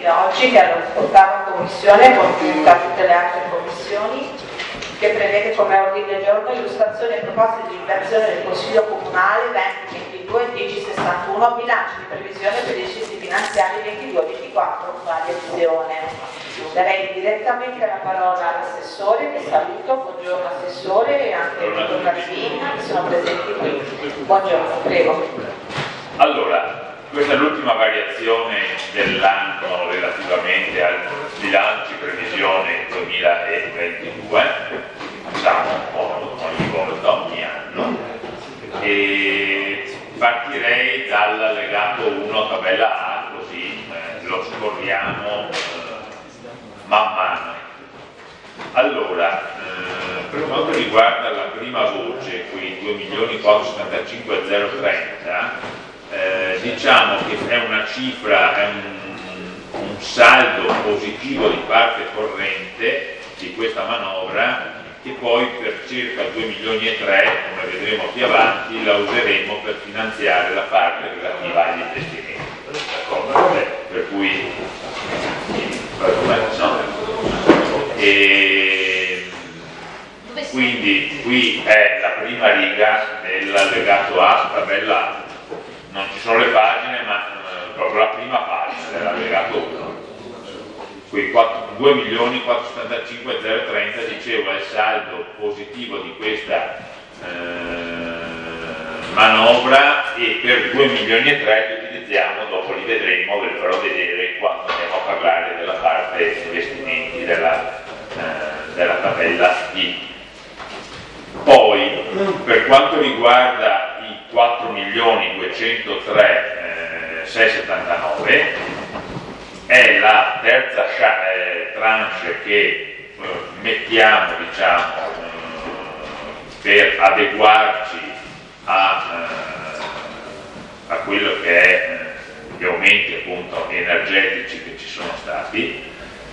di oggi, che hanno portato in commissione congiunta a tutte le altre commissioni, che prevede come ordine del giorno illustrazione e proposte di liberazione del Consiglio Comunale 2022 1061, bilancio di previsione per gli esercizi finanziari 22-24, variazione. Darei direttamente la parola all'assessore, che saluto. Buongiorno assessore, e anche il dottor Carfina, che sono presenti qui. Buongiorno, prego. Allora, questa è l'ultima variazione dell'anno relativamente al bilancio previsione 2022, facciamo ogni volta, ogni anno, e partirei dall'allegato 1 tabella A, così lo scorriamo man mano. Allora, per quanto riguarda la prima voce, qui 2.475.030, diciamo che è una cifra, è un saldo positivo di parte corrente di questa manovra, che poi per circa 2,3 milioni, come vedremo più avanti, la useremo per finanziare la parte relativa agli investimenti. Per cui quindi qui è la prima riga dell'allegato A, tabella A. Non ci sono le pagine, ma proprio la prima pagina dell'allegato 1. Qui 2.475.030, dicevo, è il saldo positivo di questa manovra, e per 2,3 milioni li utilizziamo, dopo li vedremo, ve li farò vedere quando andiamo a parlare della parte investimenti della tabella B. Poi, per quanto riguarda i 4.203.679, è la terza tranche che mettiamo, diciamo, per adeguarci a quello che è gli aumenti appunto energetici che ci sono stati.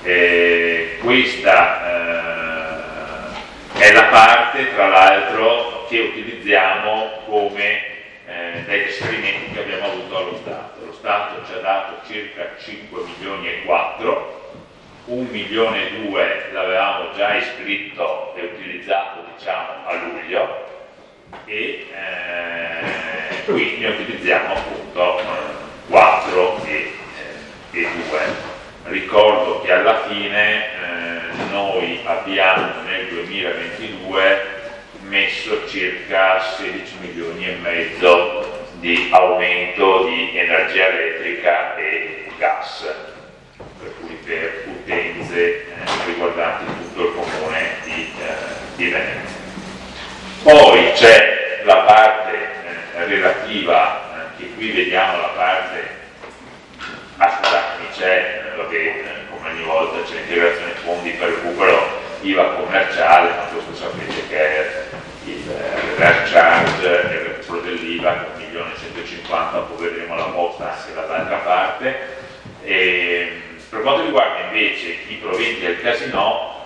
Questa è la parte, tra l'altro, che utilizziamo come dai trasferimenti che abbiamo avuto allo Stato. Lo Stato ci ha dato circa 5.400.000, 1,2 milioni l'avevamo già iscritto e utilizzato, diciamo, a luglio, e qui ne utilizziamo appunto 4 e 2. Ricordo che alla fine noi abbiamo nel 2022 messo circa 16,5 milioni di aumento di energia elettrica e gas, per cui per utenze riguardanti tutto il comune di Venezia. Poi c'è la parte relativa, che qui vediamo la parte, scusatemi, c'è, come ogni volta c'è l'integrazione fondi per recupero IVA commerciale, ma questo sapete che è il reverse charge e il recupero dell'IVA, 1.150.000, poi vedremo la posta anche dall'altra parte. E per quanto riguarda invece i proventi del casinò,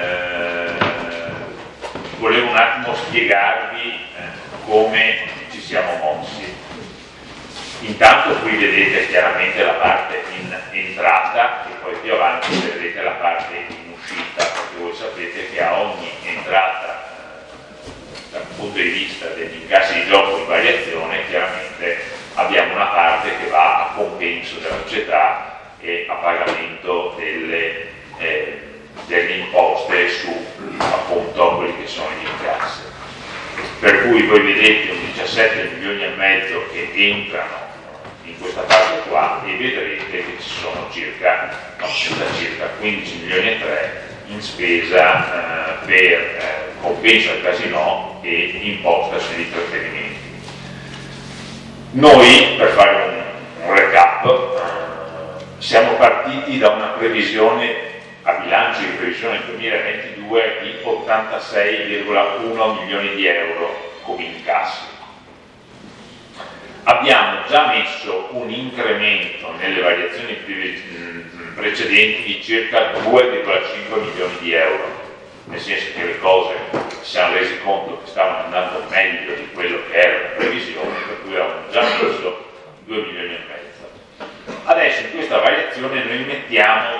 volevo un attimo spiegarvi come ci siamo mossi. Intanto qui vedete chiaramente la parte in entrata, e poi più avanti vedrete la parte in uscita, perché voi sapete che a ogni entrata, dal punto di vista degli incassi di gioco in variazione, chiaramente abbiamo una parte che va a compenso della società e a pagamento delle imposte su appunto quelli che sono gli incassi. Per cui voi vedete un 17,5 milioni che entrano in questa parte qua, e vedrete che ci sono circa 15,3 milioni in spesa per compenso al casinò e imposta sugli trattenimenti. Noi, per fare un recap, siamo partiti da una previsione a bilancio di previsione 2022 di 86,1 milioni di euro come incassi. Abbiamo già messo un incremento nelle variazioni precedenti di circa 2,5 milioni di euro, nel senso che le cose ci siamo resi conto che stavano andando meglio di quello che era la previsione, per cui avevamo già messo 2,5 milioni. Adesso in questa variazione noi mettiamo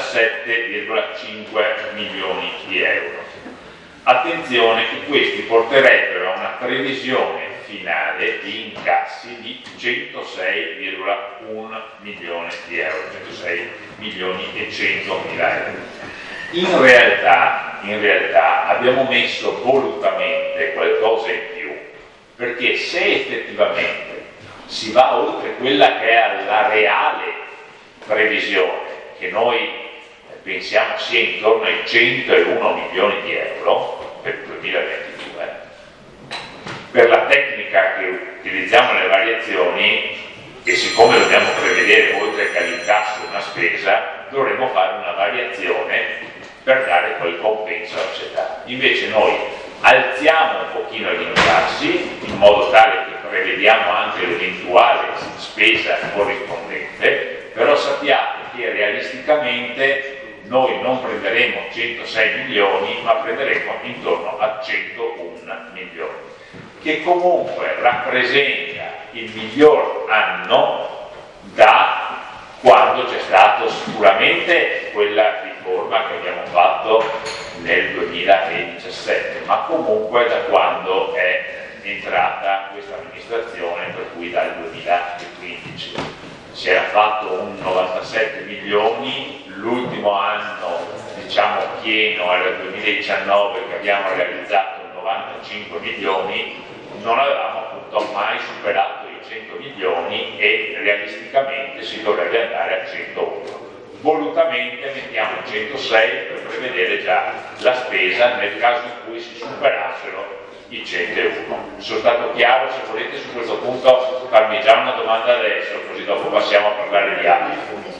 17,5 milioni di euro. Attenzione che questi porterebbero a una previsione finale di incassi di 106,1 milioni di euro, 106 milioni e 100 mila euro. In realtà abbiamo messo volutamente qualcosa in più, perché se effettivamente si va oltre quella che è la reale previsione, che noi pensiamo sia intorno ai 101 milioni di euro per il 2022, per la tecnica che utilizziamo nelle variazioni, e siccome dobbiamo prevedere oltre che all'incasso una spesa, dovremo fare una variazione per dare quel compenso alla società. Invece noi alziamo un pochino gli incassi in modo tale che prevediamo anche l'eventuale spesa corrispondente, però sappiate che realisticamente noi non prenderemo 106 milioni, ma prenderemo intorno a 101 milioni, che comunque rappresenta il miglior anno da quando c'è stato sicuramente quella riforma che abbiamo fatto nel 2017, ma comunque da quando è entrata questa amministrazione, per cui dal 2015. Si era fatto un 97 milioni, l'ultimo anno diciamo pieno era il 2019 che abbiamo realizzato 95 milioni, non avevamo appunto mai superato i 100 milioni e realisticamente si dovrebbe andare a 101. Volutamente mettiamo 106 per prevedere già la spesa nel caso in cui si superassero i 101. Sono stato chiaro? Se volete su questo punto farmi già una domanda adesso, così dopo passiamo a parlare di altri.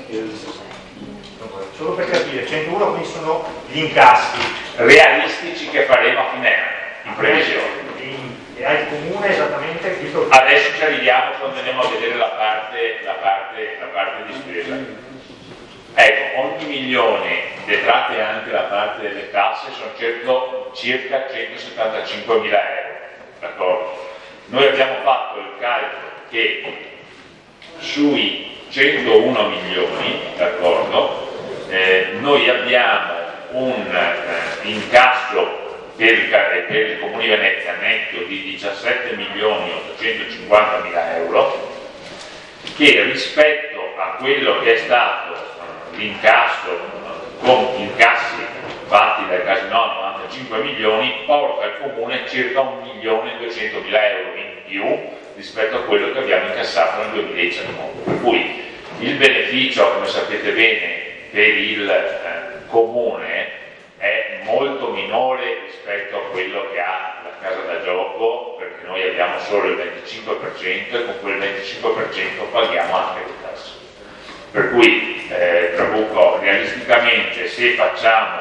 Solo per capire, 101 quindi sono gli incassi realistici che faremo a fine anno, in previsione. E al comune esattamente? Adesso ci arriviamo quando andiamo a vedere la parte di spesa. Ecco, ogni milione, detrate anche la parte delle tasse, sono circa 175 mila euro, d'accordo? Noi abbiamo fatto il calcolo che sui 101 milioni, d'accordo, noi abbiamo un incasso per il Comune di Venezia netto di 17 milioni 850 mila euro, che rispetto a quello che è stato l'incasso con incassi fatti dal Casino 95 milioni porta al Comune circa 1.200.000 euro in più rispetto a quello che abbiamo incassato nel 2019, per cui il beneficio, come sapete bene, per il Comune è molto minore rispetto a quello che ha la casa da gioco, perché noi abbiamo solo il 25% e con quel 25% paghiamo anche le tasse. Per cui Trabucco, realisticamente se facciamo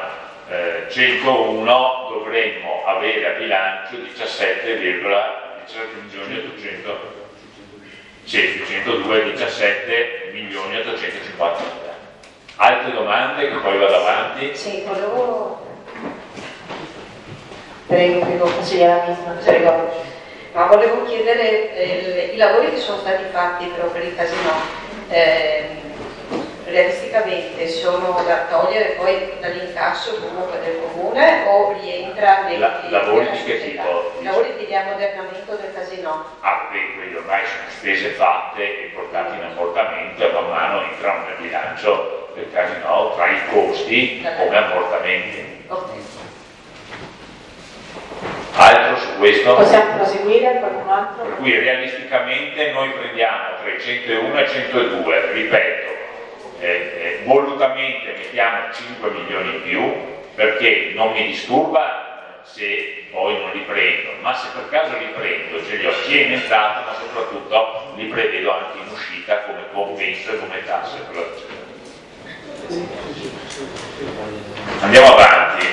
101 dovremmo avere a bilancio 17 milioni 850 mila. Altre domande che poi vado avanti? Sì, prego, consigliera Misma, prego. Ma volevo chiedere i lavori che sono stati fatti però per il Casino, realisticamente sono da togliere poi dall'incasso comunque del Comune o rientra nei lavori di che tipo? Lavori di ammodernamento del Casino. Quelli ormai sono spese fatte e portate in ammortamento e man mano entrano nel bilancio del Casino tra i costi come ammortamenti. Okay. Altro su questo? Possiamo proseguire? Qualcun altro? Per cui realisticamente noi prendiamo tra i 101 e 102, ripeto, volutamente mettiamo 5 milioni in più perché non mi disturba se poi non li prendo, ma se per caso li prendo ce li ho sia in entrata ma soprattutto li prevedo anche in uscita come compenso e come tasse per la società. Andiamo avanti.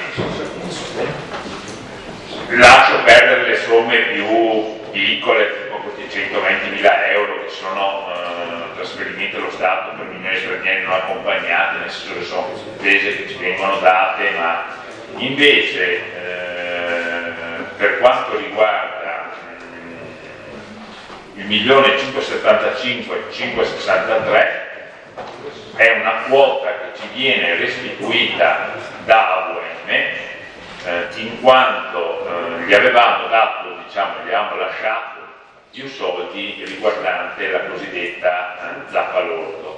Lascio perdere le somme più piccole, tipo questi 120.000 euro che sono trasferimenti allo Stato per minori stranieri non accompagnati, nel senso che sono spese che ci vengono date, ma invece per quanto riguarda il 1.575.563 è una quota che ci viene restituita da AUM, in quanto gli avevamo dato, diciamo, gli avevamo lasciato più soldi riguardante la cosiddetta zappa lordo.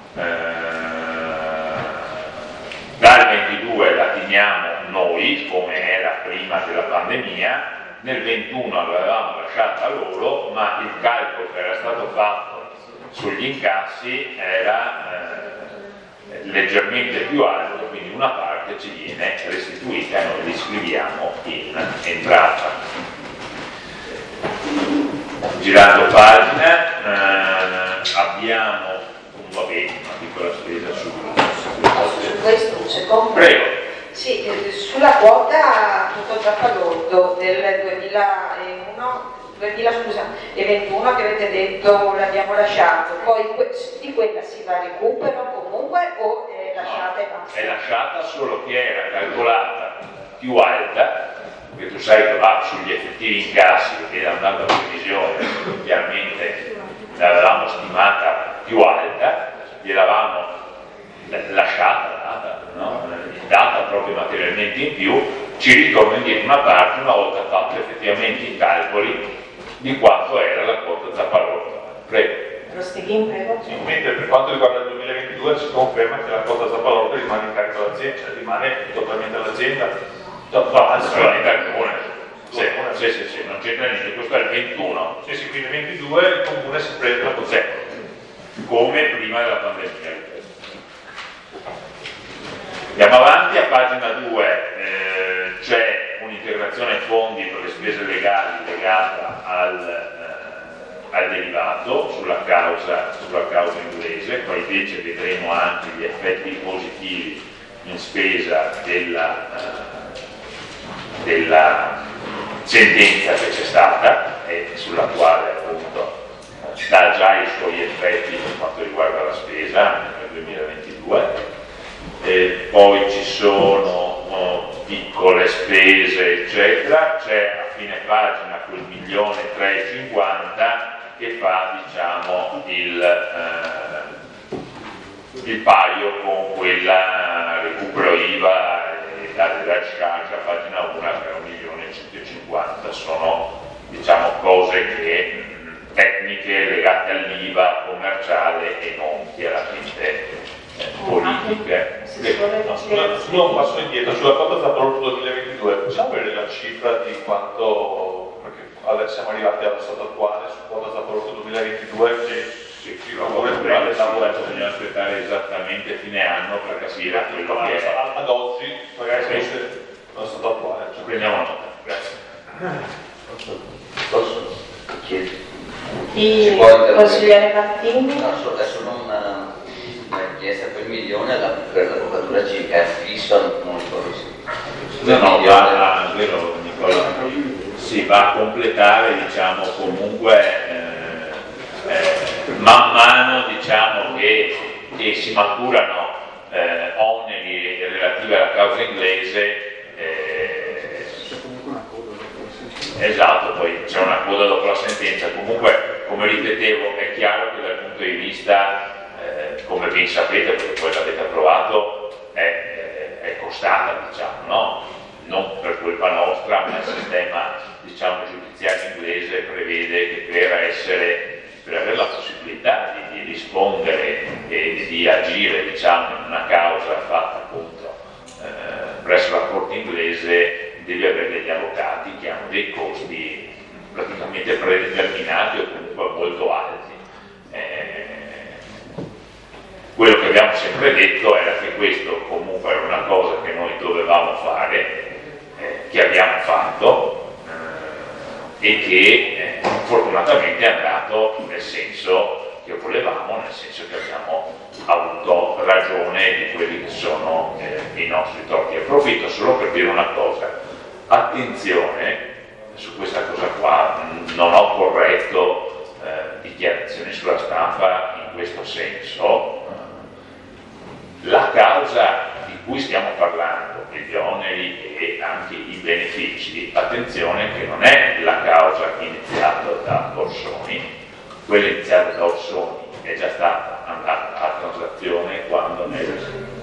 Dal 22 la teniamo noi, come era prima della pandemia, nel 21 l'avevamo lasciata loro, ma il calcolo che era stato fatto sugli incassi era leggermente più alto, quindi una parte ci viene restituita e noi li scriviamo in entrata. Girando pagina abbiamo una piccola spesa su questo un secondo. Prego. Sì, sulla quota tutto zappa lordo del 2021 che avete detto l'abbiamo lasciato, poi di quella si va a recupero comunque o è lasciata e basta? È lasciata, solo che era calcolata più alta, perché tu sai che va sugli effettivi incassi, perché andando a previsione chiaramente l'avevamo stimata più alta, gliel'avamo lasciata, data proprio materialmente in più, ci ritorna indietro una parte una volta fatto effettivamente i calcoli di quanto era la quota zappa lorda. Prego. Rostighin, prego. Sì, mentre per quanto riguarda il 2022 si conferma che la quota zappa lorda rimane in carico all'azienda, cioè rimane totalmente all'azienda. Solamente al comune. Sì, non c'entra niente, questo è il 21. Sì, quindi nel 22 il comune si prende la quota. Come prima della pandemia. Andiamo avanti, a pagina 2 c'è un'integrazione fondi per le spese legali legata al derivato sulla causa inglese, poi invece vedremo anche gli effetti positivi in spesa della sentenza che c'è stata e sulla quale appunto dà già i suoi effetti per quanto riguarda la spesa nel 2022. E poi ci sono piccole spese eccetera, c'è a fine pagina quel 1.350.000 che fa, diciamo, il paio con quella recupero IVA e della charge a pagina 1 per 1.150.000. Sono, diciamo, cose che tecniche legate all'IVA commerciale e non chiaramente politiche. Scusa un passo indietro, sulla quota zappa lordo 2022 possiamo avere la cifra di quanto, perché adesso siamo arrivati allo stato attuale su quota zappa lordo 2022 che sì, bisogna aspettare esattamente fine anno per capire quello che è. Ad oggi magari fosse lo stato attuale. Prendiamo nota, grazie. Posso? Il consigliere Martini? No, adesso non richiesta quel milione per la copertura circa è fisso, non ricordo se. Vero Nicola, si va a completare, diciamo, comunque man mano, diciamo, che si maturano oneri relativi alla causa inglese. Esatto, poi c'è una coda dopo la sentenza. Comunque, come ripetevo, è chiaro che dal punto di vista come ben sapete, perché poi l'avete approvato, è costata, diciamo, no? Non per colpa nostra, ma il sistema, diciamo, giudiziario inglese prevede che per avere la possibilità di rispondere e di agire, diciamo, in una causa fatta appunto presso la Corte inglese, devi avere degli avvocati che hanno dei costi praticamente predeterminati o comunque molto alti. Quello che abbiamo sempre detto era che questo comunque era una cosa che noi dovevamo fare, che abbiamo fatto e che fortunatamente è andato nel senso che volevamo, nel senso che abbiamo avuto ragione di quelli che sono i nostri torti. Approfitto solo per dire una cosa: attenzione su questa cosa qua, non ho corretto dichiarazioni sulla stampa in questo senso. La causa di cui stiamo parlando, gli oneri e anche i benefici, attenzione che non è la causa iniziata da Orsoni, quella iniziata da Orsoni è già stata andata a transazione quando nel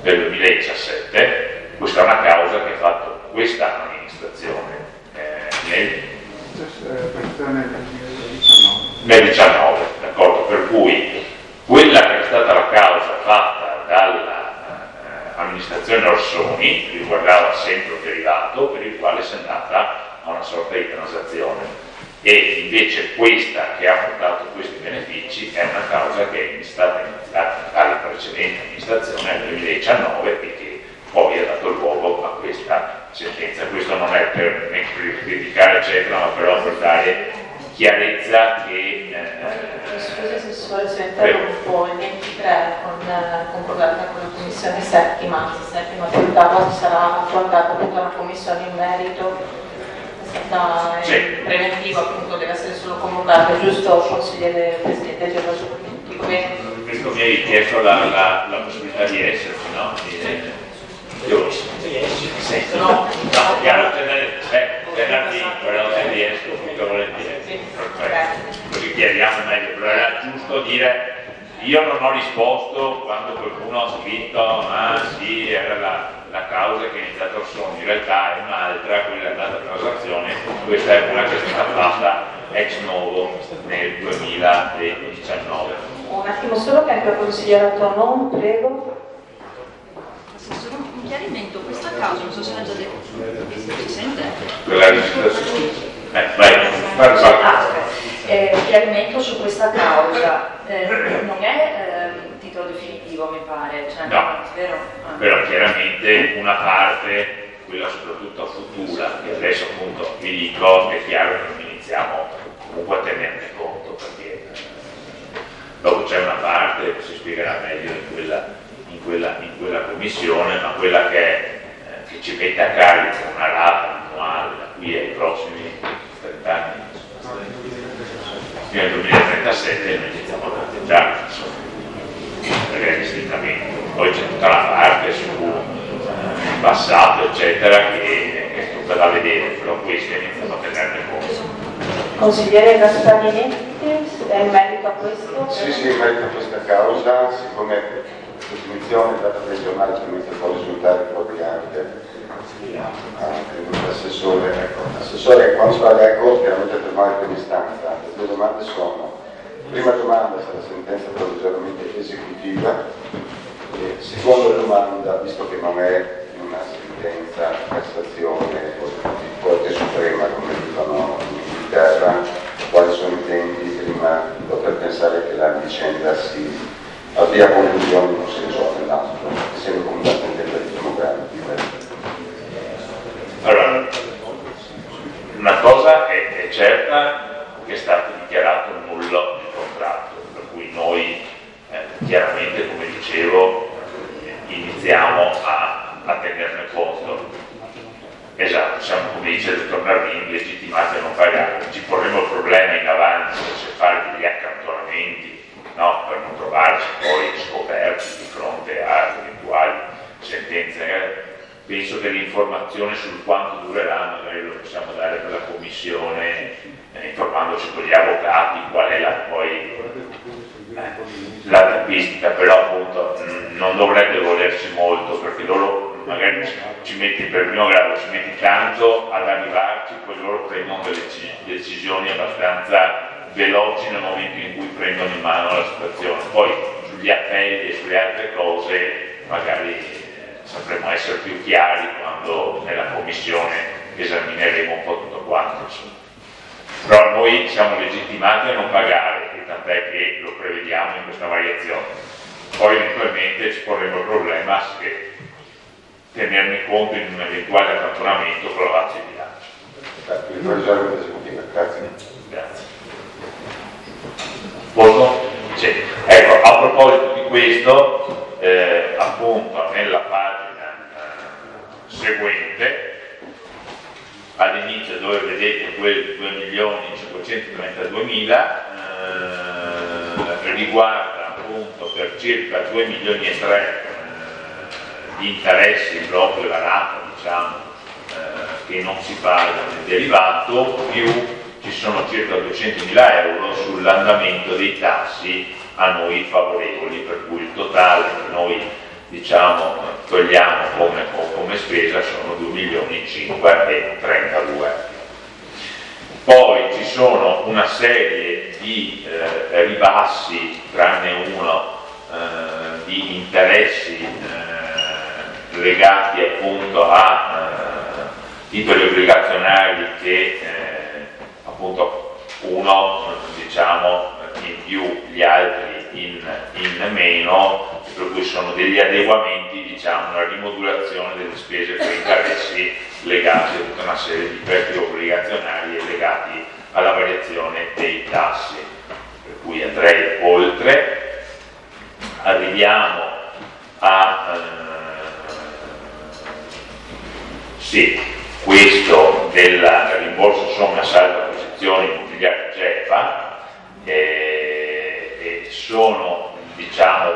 2017. Questa è una causa che ha fatto questa amministrazione nel 19, d'accordo? Per cui quella che è stata la causa fatta dall'amministrazione Orsoni riguardava sempre un derivato per il quale si è andata a una sorta di transazione, e invece questa che ha portato questi benefici è una causa che è stata iniziata dalla precedente amministrazione nel 2019 e che poi ha dato luogo a questa sentenza. Questo non è per criticare eccetera, ma però per dare chiarezza che scusa se solo se interrompo, il 23 concordata con la commissione settima ottava sarà affrontata appunto una commissione in merito, sì. Preventivo appunto deve essere solo convocata, giusto consigliere Presidente Gervaso? Dico bene? Questo mi hai chiesto la possibilità di esserci, no? Io sì. No, chiaro, venerdì, però se riesco tutto volentieri. Così chiariamo meglio, però era giusto dire, io non ho risposto quando qualcuno ha scritto ma sì, era la causa che è iniziata Orsoni, in realtà è un'altra, quella della transazione, questa è una che è stata fatta ex novo nel 2019. Un attimo solo che anche il consigliere Tonon, prego. Un chiarimento, questa causa, non so se l'ha già detto, si sente? Quella registrazione. Chiarimento su questa causa, non è titolo definitivo mi pare, cioè, no, vero? Però chiaramente una parte, quella soprattutto futura, che adesso appunto vi dico, è chiaro che non iniziamo comunque a tenerne conto, perché dopo c'è una parte che si spiegherà meglio in quella commissione, ma quella che ci mette a carico una rata annuale da qui ai prossimi 30 anni, fino al 2037 noi iniziamo a tratteggiare realisticamente. Poi c'è tutta la parte su il passato eccetera che è tutta da vedere, però queste iniziamo a tenerne conto. Consigliere Gasparini, è in merito a questo? Sì, in merito a questa causa, siccome la definizione è data dai giornali che inizia a risultare proprio anche l'assessore. Assessore, quanto all'ECO, chiaramente per noi per istanza, le due domande sono: prima domanda se la sentenza è provvisoriamente esecutiva, e seconda domanda, visto che non è una sentenza di Cassazione o di Corte Suprema come dicono in Inghilterra, quali sono i tempi prima di poter pensare che la vicenda si avvia a conclusione in un senso o nell'altro, essendo comunque un tentativo grande. Allora, una cosa è certa, che è stato dichiarato nullo il contratto, per cui noi chiaramente, come dicevo, iniziamo a tenerne conto. Esatto, siamo, come dice il dottor Nardini, legittimati a non pagare. Ci porremo il problema in avanti se fare degli accantonamenti, no? Per non trovarci poi scoperti di fronte a eventuali sentenze. Penso che l'informazione sul quanto durerà magari lo possiamo dare per la commissione, informandoci con gli avvocati qual è la tempistica, però appunto non dovrebbe volersi molto, perché loro magari ci metti per primo grado, ci metti tanto ad arrivarci, poi loro prendono delle decisioni abbastanza veloci nel momento in cui prendono in mano la situazione. Poi sugli appelli e sulle altre cose magari sapremo essere più chiari quando nella commissione esamineremo un po' tutto quanto. Però noi siamo legittimati a non pagare, e tant'è che lo prevediamo in questa variazione. Poi eventualmente ci porremo il problema se tenerne conto in un eventuale accantonamento con la base di bilancio. Grazie. Posso? Sì. Ecco, a proposito di questo, appunto nella pagina seguente, all'inizio dove vedete quel 2.532.000, riguarda appunto per circa 2,3 milioni di interessi proprio la rata, diciamo, che non si paga nel derivato, più ci sono circa 200.000 euro sull'andamento dei tassi a noi favorevoli, per cui il totale che noi diciamo togliamo come spesa sono 2.532.000. Poi ci sono una serie di ribassi, tranne uno, di interessi legati appunto a titoli obbligazionari che appunto uno diciamo in più, gli altri in meno, per cui sono degli adeguamenti, diciamo una rimodulazione delle spese per interessi legati a tutta una serie di prestiti obbligazionari e legati alla variazione dei tassi, per cui andrei oltre. Arriviamo a questo del rimborso somme a saldo acquisizioni immobiliari GEPA, e sono diciamo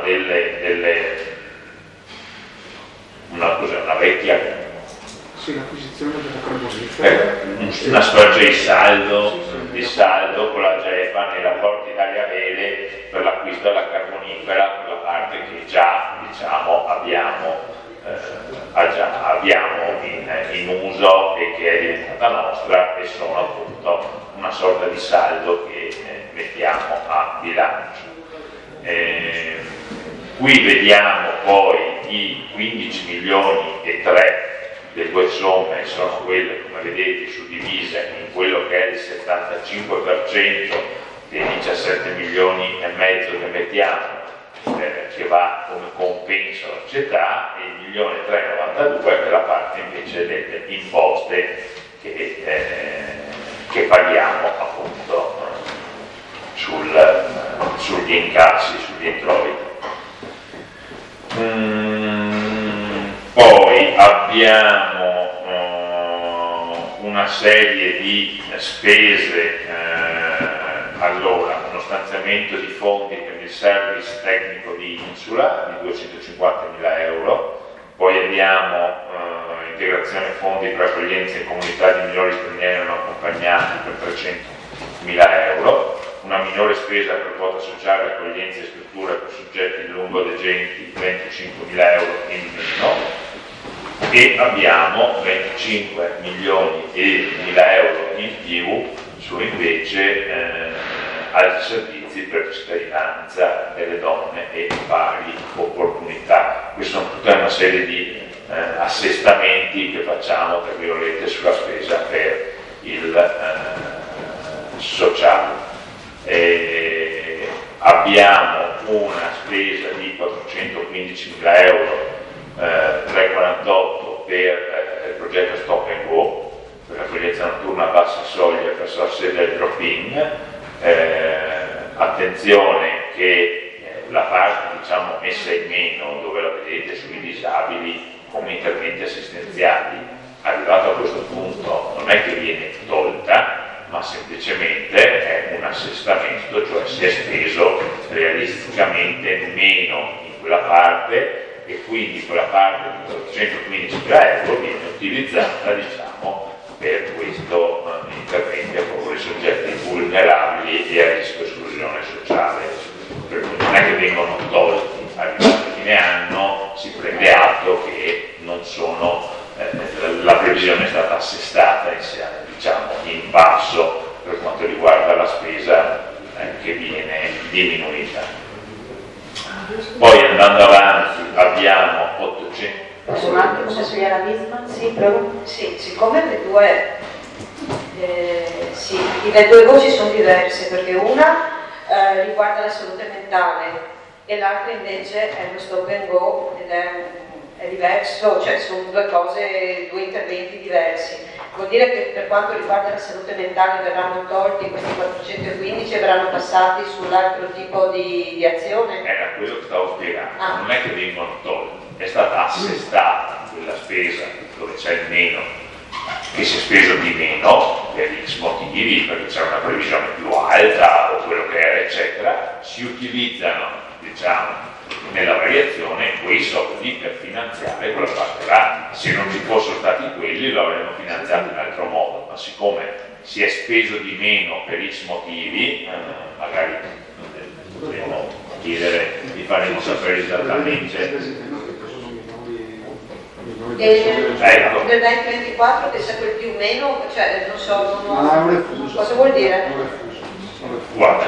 una vecchia l'acquisizione della carbonifera, una specie di saldo con la GEPA nei rapporti Italia-Vele per l'acquisto della carbonifera, per la parte che già diciamo abbiamo in uso e che è diventata nostra, e sono appunto una sorta di saldo che mettiamo a bilancio. Qui vediamo poi i 15.000.000 le due somme sono quelle, come vedete, suddivise in quello che è il 75% dei 17,5 milioni che mettiamo, che va come compenso alla società, e il 1.392.000 che è la parte invece delle imposte che paghiamo appunto sugli incassi, sugli introiti. Poi abbiamo una serie di spese, allora uno stanziamento di fondi per il service tecnico di Insula di 250.000 euro, poi abbiamo integrazione fondi per accoglienza in comunità di minori stranieri non accompagnati per 300.000 euro, una minore spesa per quota sociale, accoglienza e strutture per soggetti lungodegenti 25.000 euro in meno, e abbiamo 25.000 euro in più su invece altri servizi per cittadinanza delle donne e pari opportunità. Questa sono tutta una serie di assestamenti che facciamo, tra virgolette, sulla spesa per il sociale. Abbiamo una spesa di 415.000 euro, 348 per il progetto Stop and Go, per l'accoglienza notturna a bassa soglia presso la sede del drop-in. Attenzione che la parte diciamo messa in meno, dove la vedete sui disabili come interventi assistenziali, arrivato a questo punto non è che viene tolta, ma semplicemente è un assestamento, cioè si è speso realisticamente meno in quella parte, e quindi quella parte di 415.000 euro viene utilizzata diciamo per questo intervento a favore dei soggetti vulnerabili e a rischio esclusione sociale. Per cui non è che vengono tolti, arrivato a fine anno si prende atto che non sono, la previsione è stata assestata diciamo in basso per quanto riguarda la spesa che viene diminuita. Poi andando avanti abbiamo 800. Posso un attimo consigliare la Wiesmann? Sì, proprio. Sì, siccome le due voci sono diverse, perché una riguarda la salute mentale e l'altra invece è lo stop and go, ed è diverso, cioè sono due cose, due interventi diversi. Vuol dire che per quanto riguarda la salute mentale verranno tolti questi 415 e verranno passati sull'altro tipo di azione? Era quello che stavo spiegando, non è che vengono tolti, è stata assestata quella spesa dove c'è il meno, che si è speso di meno per X motivi, perché c'è una previsione più alta o quello che era, eccetera, si utilizzano, diciamo, nella variazione quei soldi per finanziare quella parte là. Se non ci fossero stati quelli lo avremmo finanziato in altro modo, ma siccome si è speso di meno per X motivi, magari dovremo chiedere, vi faremo sapere esattamente. Ecco. Nel 2024 che sia quel più o meno, cioè non so, cosa vuol dire? Guarda.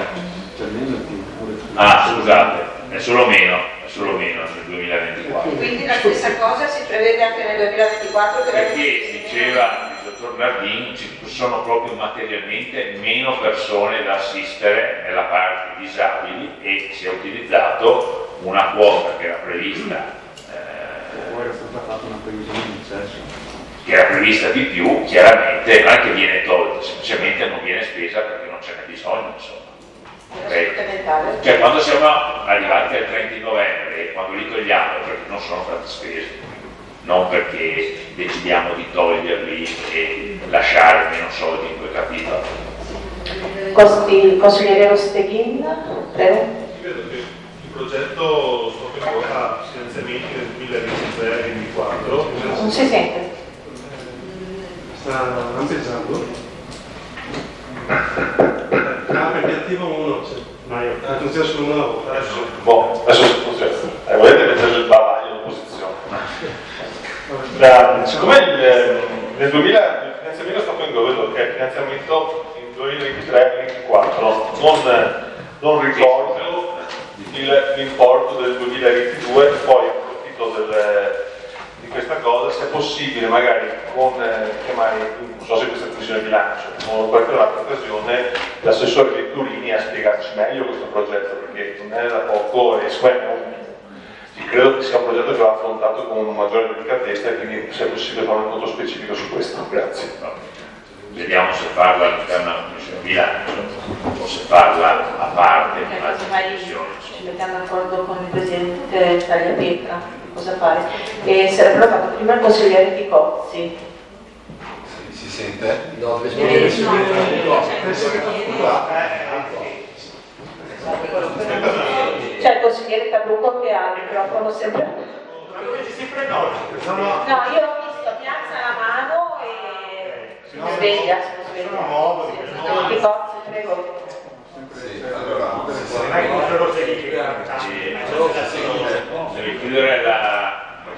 Ah, scusate, è solo meno nel 2024. Quindi la stessa cosa si prevede anche nel 2024? Perché diceva il dottor Nardin, ci sono proprio materialmente meno persone da assistere nella parte disabili e si è utilizzato una quota che era prevista. Poi era stata fatta una previsione di eccesso. Che era prevista di più, chiaramente non è che viene tolta, semplicemente non viene spesa perché non ce n'è bisogno, insomma. Okay. Cioè quando siamo arrivati al 30 di novembre, quando li togliamo è perché non sono stati spesi, non perché decidiamo di toglierli e lasciare meno soldi in quel capitolo. Consigliere Rosteghin, prego. Vedo che il progetto stop ancora finanziamenti nel 2023-2024. Non si sente. Sta lampeggiando. Perché attivo uno, funziona solo una volta. Adesso funziona. Volete mettere il bavaglio in opposizione? Siccome nel 2000 il finanziamento sta poi vedo che è il finanziamento in 2023-2024, non ricordo l'importo del 2022, poi approfitto di questa cosa, se è possibile magari non so se questa commissione bilancio o qualche altra occasione, l'assessore Vetturini a spiegarci meglio questo progetto, perché non è da poco e credo che sia un progetto che va affrontato con una maggiore delicatezza e quindi se è possibile fare un conto specifico su questo. Grazie. Vediamo se parla all'interno della commissione bilancio o se parla a parte di un'altra commissione. Ci mettiamo d'accordo con il presidente Tagliapietra, cosa fare. E sarebbero fatto prima il consigliere Picozzi. Si sente? No, c'è il consigliere Cabrucco che ha il microfono sempre. No, io l'ho visto, mi alza la mano e si sveglia. Picozzi, prego. Allora, devi chiudere la...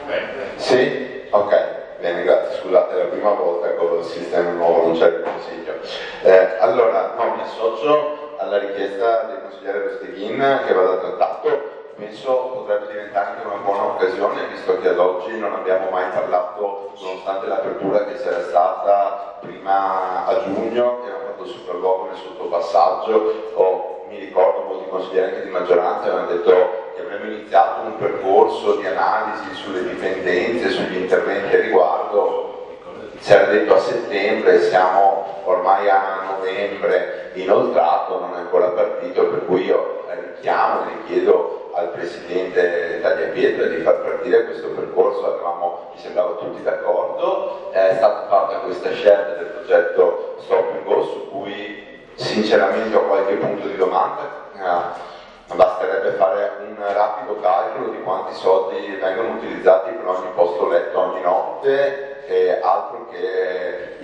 Sì? Ok, bene, grazie. Scusate, è la prima volta con il sistema nuovo, non c'è il consiglio. Allora, mi associo alla richiesta del consigliere Rosteghin che vada trattato. Penso potrebbe diventare anche una buona occasione, visto che ad oggi non abbiamo mai parlato, nonostante l'apertura che c'era stata prima a giugno, che avevamo fatto il sopralluogo nel sottopassaggio, mi ricordo molti consiglieri anche di maggioranza avevano detto che avremmo iniziato un percorso di analisi sulle dipendenze, sugli interventi a riguardo, si era detto a settembre, siamo ormai a novembre, inoltrato, non è ancora partito, per cui io richiamo e chiedo al Presidente Tagliapietra di far partire questo percorso, mi sembrava tutti d'accordo, è stata fatta questa scelta del progetto Stop and Go, su cui sinceramente ho qualche punto di domanda, basterebbe fare un rapido calcolo di quanti soldi vengono utilizzati per ogni posto letto ogni notte, e altro che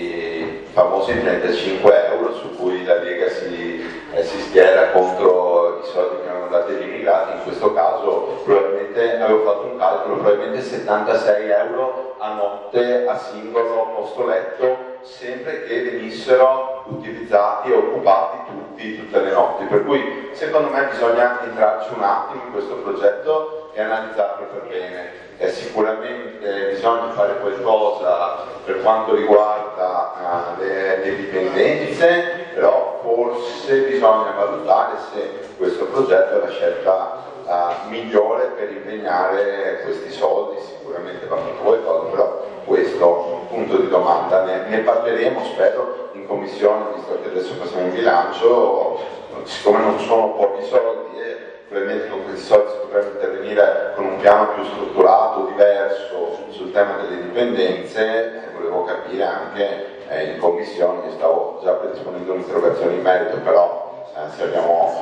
i famosi 35 euro su cui la Lega si schiera contro i soldi che erano dati agli immigrati. In questo caso probabilmente avevo fatto un calcolo, probabilmente 76 euro a notte a singolo posto letto, sempre che venissero utilizzati e occupati tutte le notti, per cui secondo me bisogna entrarci un attimo in questo progetto e analizzarlo per bene. Sicuramente bisogna fare qualcosa per quanto riguarda le dipendenze, però forse bisogna valutare se questo progetto è la scelta migliore per impegnare questi soldi. Sicuramente va fatto qualcosa, però questo è un punto di domanda, ne parleremo spero in commissione, visto che adesso facciamo un bilancio, siccome non sono pochi soldi e probabilmente con questi soldi si potrebbe intervenire con un piano più strutturato, diverso sul tema delle dipendenze. Volevo capire anche in commissione, che stavo già predisponendo un'interrogazione in merito, però se abbiamo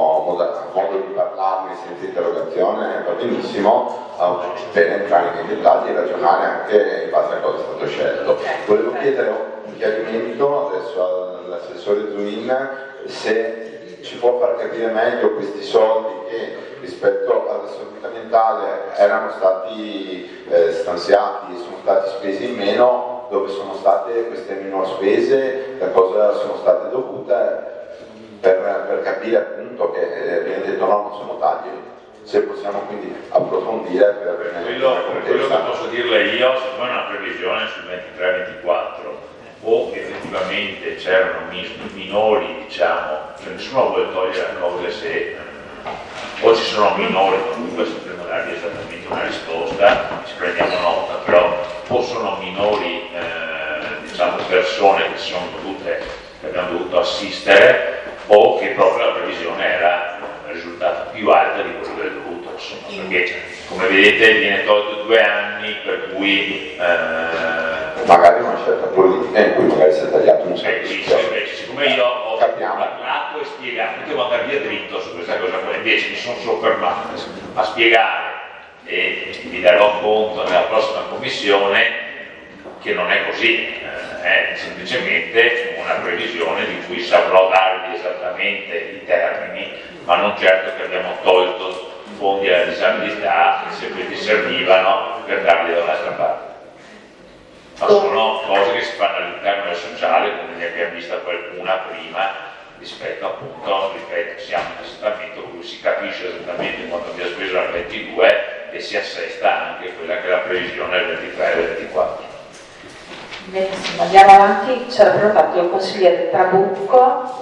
modo di parlarne senza interrogazione va benissimo, per entrare nei dettagli e ragionare anche in base a cosa è stato scelto. Volevo chiedere un chiarimento adesso all'assessore Zuin se ci può far capire meglio questi soldi che rispetto alla salute mentale erano stati stanziati e sono stati spesi in meno, dove sono state queste minor spese, da cosa sono state dovute, per capire appunto che viene detto no, non sono tagli. Se possiamo quindi approfondire per avere quello che posso dirle io, siccome è una previsione sul 23-24 o effettivamente c'erano minori, diciamo, cioè nessuno vuole togliere le cose se o ci sono minori, comunque sapremo dargli esattamente una risposta, ci prendiamo nota, però o sono minori diciamo persone che sono dovute, che abbiamo dovuto assistere, o che proprio la previsione era risultata più alta di quello del dovuto, insomma, perché come vedete viene tolto 2 anni per cui magari una scelta politica in cui magari si è tagliato un servizio. Siccome io ho parlato e spiegato, potevo andare via dritto su questa cosa qua, invece mi sono soffermato a spiegare e vi darò conto nella prossima commissione che non è così, è semplicemente una previsione di cui saprò darvi esattamente i termini, ma non certo che abbiamo tolto fondi alla disabilità se questi servivano per darli dall'altra parte. Ma sono cose che si fanno all'interno del sociale, come ne abbiamo vista qualcuna prima, rispetto appunto, siamo in assestamento in cui si capisce esattamente quanto abbiamo speso al 22 e si assesta anche quella che è la previsione del 23 e del 24. Benissimo, andiamo avanti, c'era prenotato il consigliere Trabucco.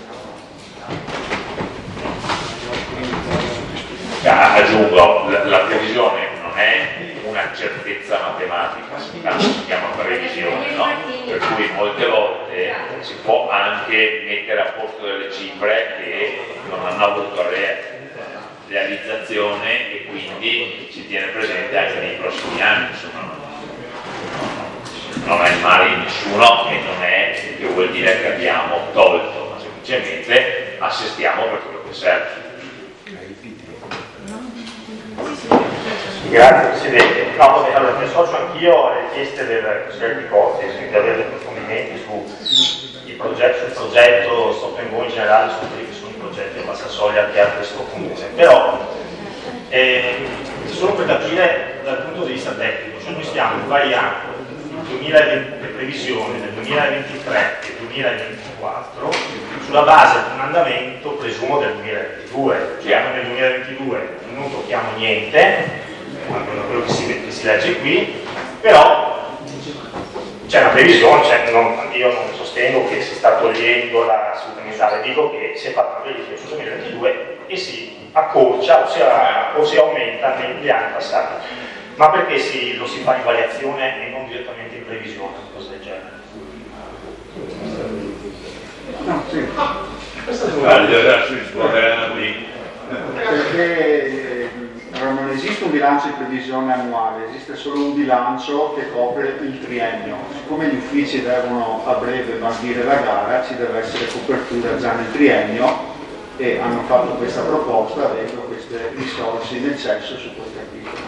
Aggiungo, la previsione non è una certezza matematica, si chiama previsione, no? Per cui molte volte si può anche mettere a posto delle cifre che non hanno avuto realizzazione e quindi si tiene presente anche nei prossimi anni, insomma. Non è il male di nessuno e non è che vuol dire che abbiamo tolto, ma semplicemente assistiamo per quello che serve. Grazie Presidente. No, allora mi associo anch'io alle richieste del consigliere Picozzi di avere dei approfondimenti sul progetto Stop and Go in generale, su quelli che sono i progetti a bassa soglia che ha questo comune. Però solo per capire dal punto di vista tecnico, cioè noi stiamo variando le previsioni del 2023 e 2024 sulla base di un andamento presumo del 2022, cioè noi nel 2022 non tocchiamo niente, quello che si legge qui, però c'è una previsione, io non sostengo che si sta togliendo la salute mentale, dico che si è fatta una previsione sul 2022 e si accorcia o si aumenta negli anni passati. Ma perché lo si fa in variazione e non direttamente in previsione, cosa del genere? No, sì. Perché non esiste un bilancio di previsione annuale, esiste solo un bilancio che copre il triennio. Siccome gli uffici devono a breve bandire la gara, ci deve essere copertura già nel triennio e hanno fatto questa proposta avendo queste risorse in eccesso su questi articoli.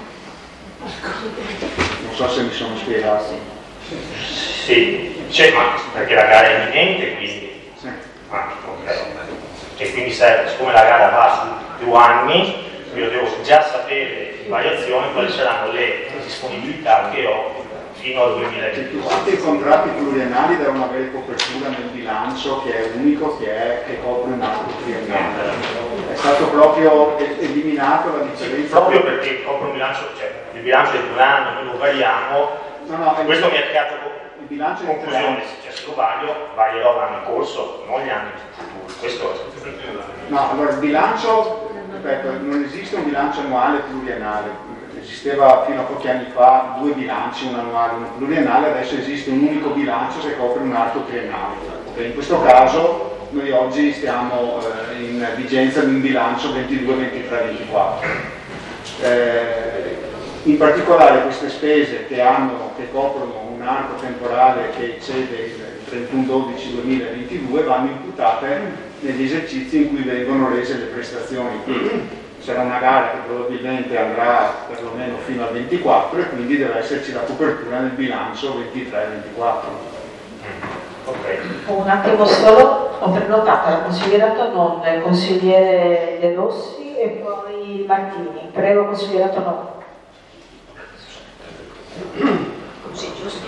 Non so se mi sono spiegato. Sì, ma perché la gara è imminente, quindi. Sì. Okay. E quindi siccome la gara va su più anni, io devo già sapere in variazione quali saranno le disponibilità che ho fino al 2024. Tutti i contratti pluriennali devono avere copertura nel bilancio che è unico, che copre un altro triennale. È stato proprio eliminato la differenza. Proprio perché copre un bilancio, cioè il bilancio è di un anno, noi lo variamo. Questo mi ha creato confusione, cioè se lo varierò l'anno in corso, non gli anni futuri. Questo è. No, allora il bilancio, ripeto, non esiste un bilancio annuale pluriennale. Esisteva fino a pochi anni fa 2 bilanci, un annuale e uno pluriennale, adesso esiste un unico bilancio che copre un arco triennale. In questo caso noi oggi stiamo in vigenza di un bilancio 22, 23, 24. In particolare queste spese che coprono un arco temporale che eccede il 31/12/2022 vanno imputate negli esercizi in cui vengono rese le prestazioni. Sarà una gara che probabilmente andrà perlomeno fino al 24 e quindi deve esserci la copertura nel bilancio 23-24. Ok, Un attimo solo, ho prenotato la consigliera Tonon, il consigliere De Rossi e poi Martini. Prego, consigliera Tonon. Così, giusto?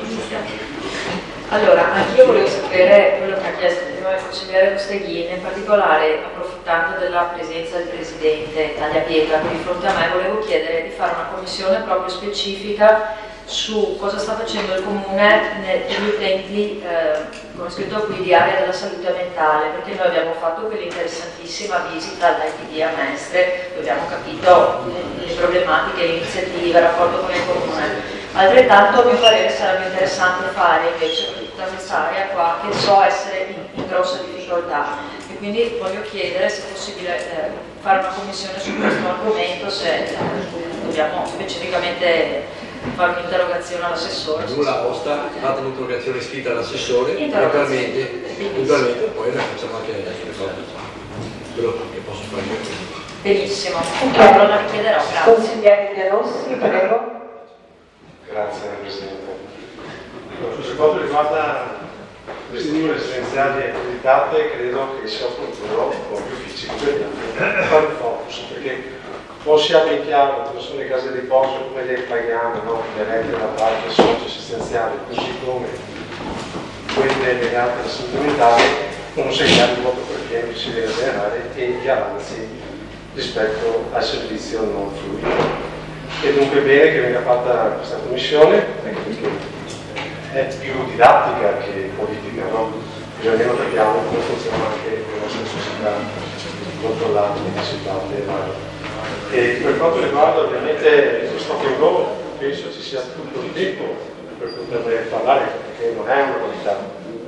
Allora, anch'io volevo sapere quello che ha chiesto prima il consigliere Costeghini, in particolare approfittando della presenza del presidente Tagliapietra qui di fronte a me, volevo chiedere di fare una commissione proprio specifica su cosa sta facendo il Comune per gli utenti, come scritto qui, di area della salute mentale, perché noi abbiamo fatto quell'interessantissima visita all'IPD a Mestre, dove abbiamo capito le problematiche, le iniziative, il rapporto con il Comune. Altrettanto, a mio parere, sarebbe interessante fare invece per tutta quest'area qua, che so essere in grossa difficoltà. E quindi voglio chiedere se è possibile fare una commissione su questo argomento, se dobbiamo specificamente fare un'interrogazione all'assessore. Nulla osta, fate un'interrogazione scritta all'assessore, eventualmente poi la facciamo anche quello che posso fare io. Benissimo, allora vi chiederò. Grazie. Consigliere De Rossi, prego. Grazie Presidente. Per quanto riguarda le strutture residenziali accreditate, credo che sia opportuno con gli uffici competenti fare un focus, perché non sia ben chiaro cosa sono le case di riposo, come le paghiamo, no? Le rete da parte socio-assistenziali, così come quelle legate alla salute mentale, non si è chiaro il voto perché si deve generare e gli avanzi rispetto al servizio non fluido. È dunque bene che venga fatta questa commissione, anche perché è più didattica che politica, no? Così almeno capiamo come funziona anche le nostre società controllate, necessitate. E per quanto riguarda ovviamente lo stop go, penso ci sia tutto il tempo per poterne parlare, perché non è una novità.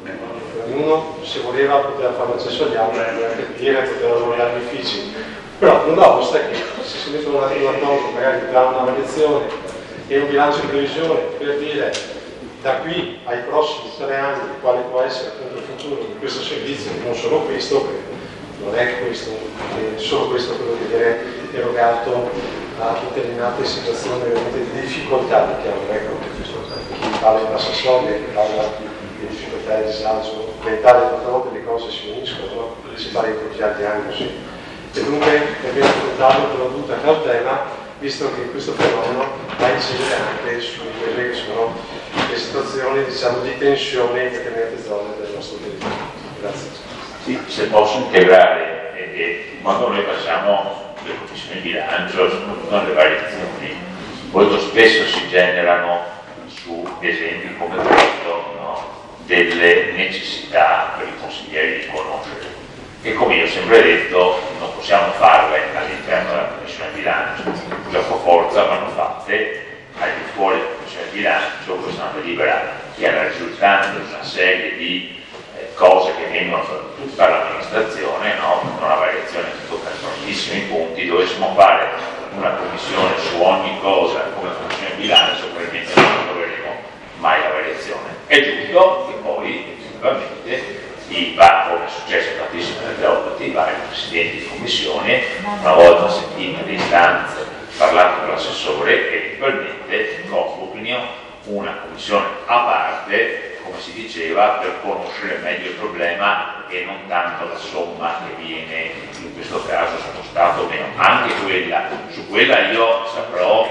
Ognuno, se voleva, poteva fare accesso agli altri, poteva capire, poteva lavorare agli uffici. Però nulla osta che se si mette un attimo a tono, magari tra una variazione e un bilancio di previsione per dire da qui ai prossimi 3 anni quale può essere appunto il futuro di questo servizio, non solo questo, perché non è questo, è solo questo quello che viene erogato a determinate situazioni veramente di difficoltà, diciamo, ecco, chi parla di bassa soglia, chi parla di difficoltà e disagio mentale, tante volte le cose si uniscono, no? Si parla di proprietà diagnosi. E dunque è bene affrontarlo con la dovuta cautela, visto che questo fenomeno va a incidere anche su quelle che sono le situazioni, diciamo, di tensione in determinate zone del nostro territorio. Grazie. Sì, se posso integrare, quando noi facciamo le commissioni di bilancio, soprattutto nelle variazioni, molto spesso si generano su esempi come questo, no? Delle necessità per i consiglieri di conoscere. E come io ho sempre detto, non possiamo farle all'interno della Commissione bilancio, gioco forza vanno fatte al di fuori della Commissione bilancio, questa è una delibera che è la risultante di una serie di cose che vengono da tutta l'amministrazione, no? Una variazione che tocca tantissimi punti, dovessimo fare una commissione su ogni cosa come Commissione bilancio, probabilmente non troveremo mai la variazione. È giusto che poi effettivamente come è successo tantissime volte, i vari presidenti di commissione, una volta sentite le istanze, parlato con l'assessore e eventualmente convochino una commissione a parte, come si diceva, per conoscere meglio il problema e non tanto la somma che viene in questo caso spostato o meno. Anche quella, su quella io saprò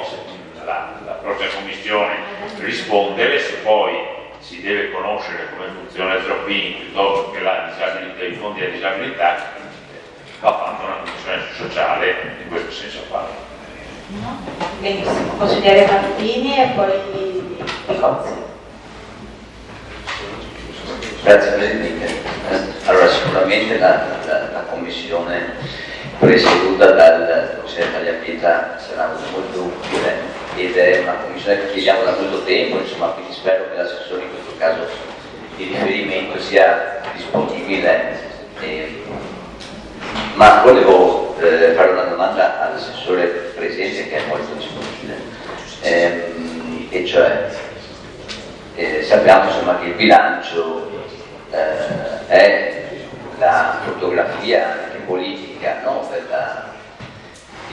la propria commissione rispondere, se poi si deve conoscere come funziona il drop-in piuttosto che la disabilità, i fondi della disabilità, va fatta una commissione sociale in questo senso qua. Benissimo, consigliere Martini e poi Nicozzi. Grazie Presidente. Allora sicuramente la commissione presieduta dal consigliere Tagliapietra sarà molto utile ed è una commissione che chiediamo da molto tempo, insomma, quindi spero che l'assessore in questo caso di riferimento sia disponibile. Ma volevo fare una domanda all'assessore presente che è molto disponibile, e cioè sappiamo insomma, che il bilancio è la fotografia anche politica, no? Di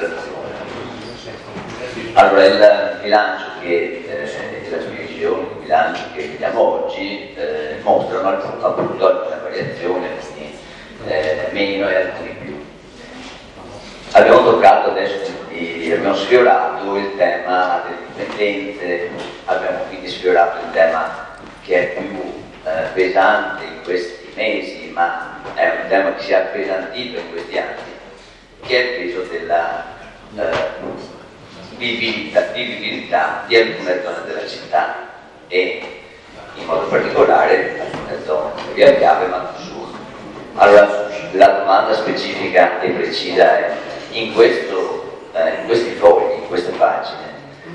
un'amministrazione. Allora il bilancio che le previsioni, bilancio che vediamo oggi mostrano appunto alcune variazioni, meno e alcune più. Abbiamo toccato adesso, abbiamo sfiorato il tema delle dipendenze, abbiamo quindi sfiorato il tema che è più pesante in questi mesi, ma è un tema che si è appesantito in questi anni, che è il peso della vivibilità di alcune zone della città e in modo particolare alcune zone via Piave ma non solo. Allora la domanda specifica e precisa è in questi fogli, in queste pagine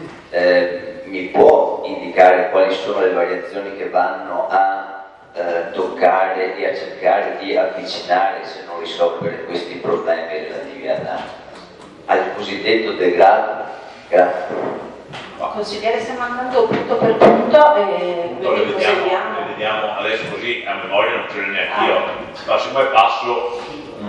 mi può indicare quali sono le variazioni che vanno a toccare e a cercare di avvicinare, se non risolvere, questi problemi relativi al cosiddetto degrado? Grazie. Consigliere, stiamo andando punto per punto e quindi le vediamo adesso così a memoria, non ce ne neanche io. Passo poi passo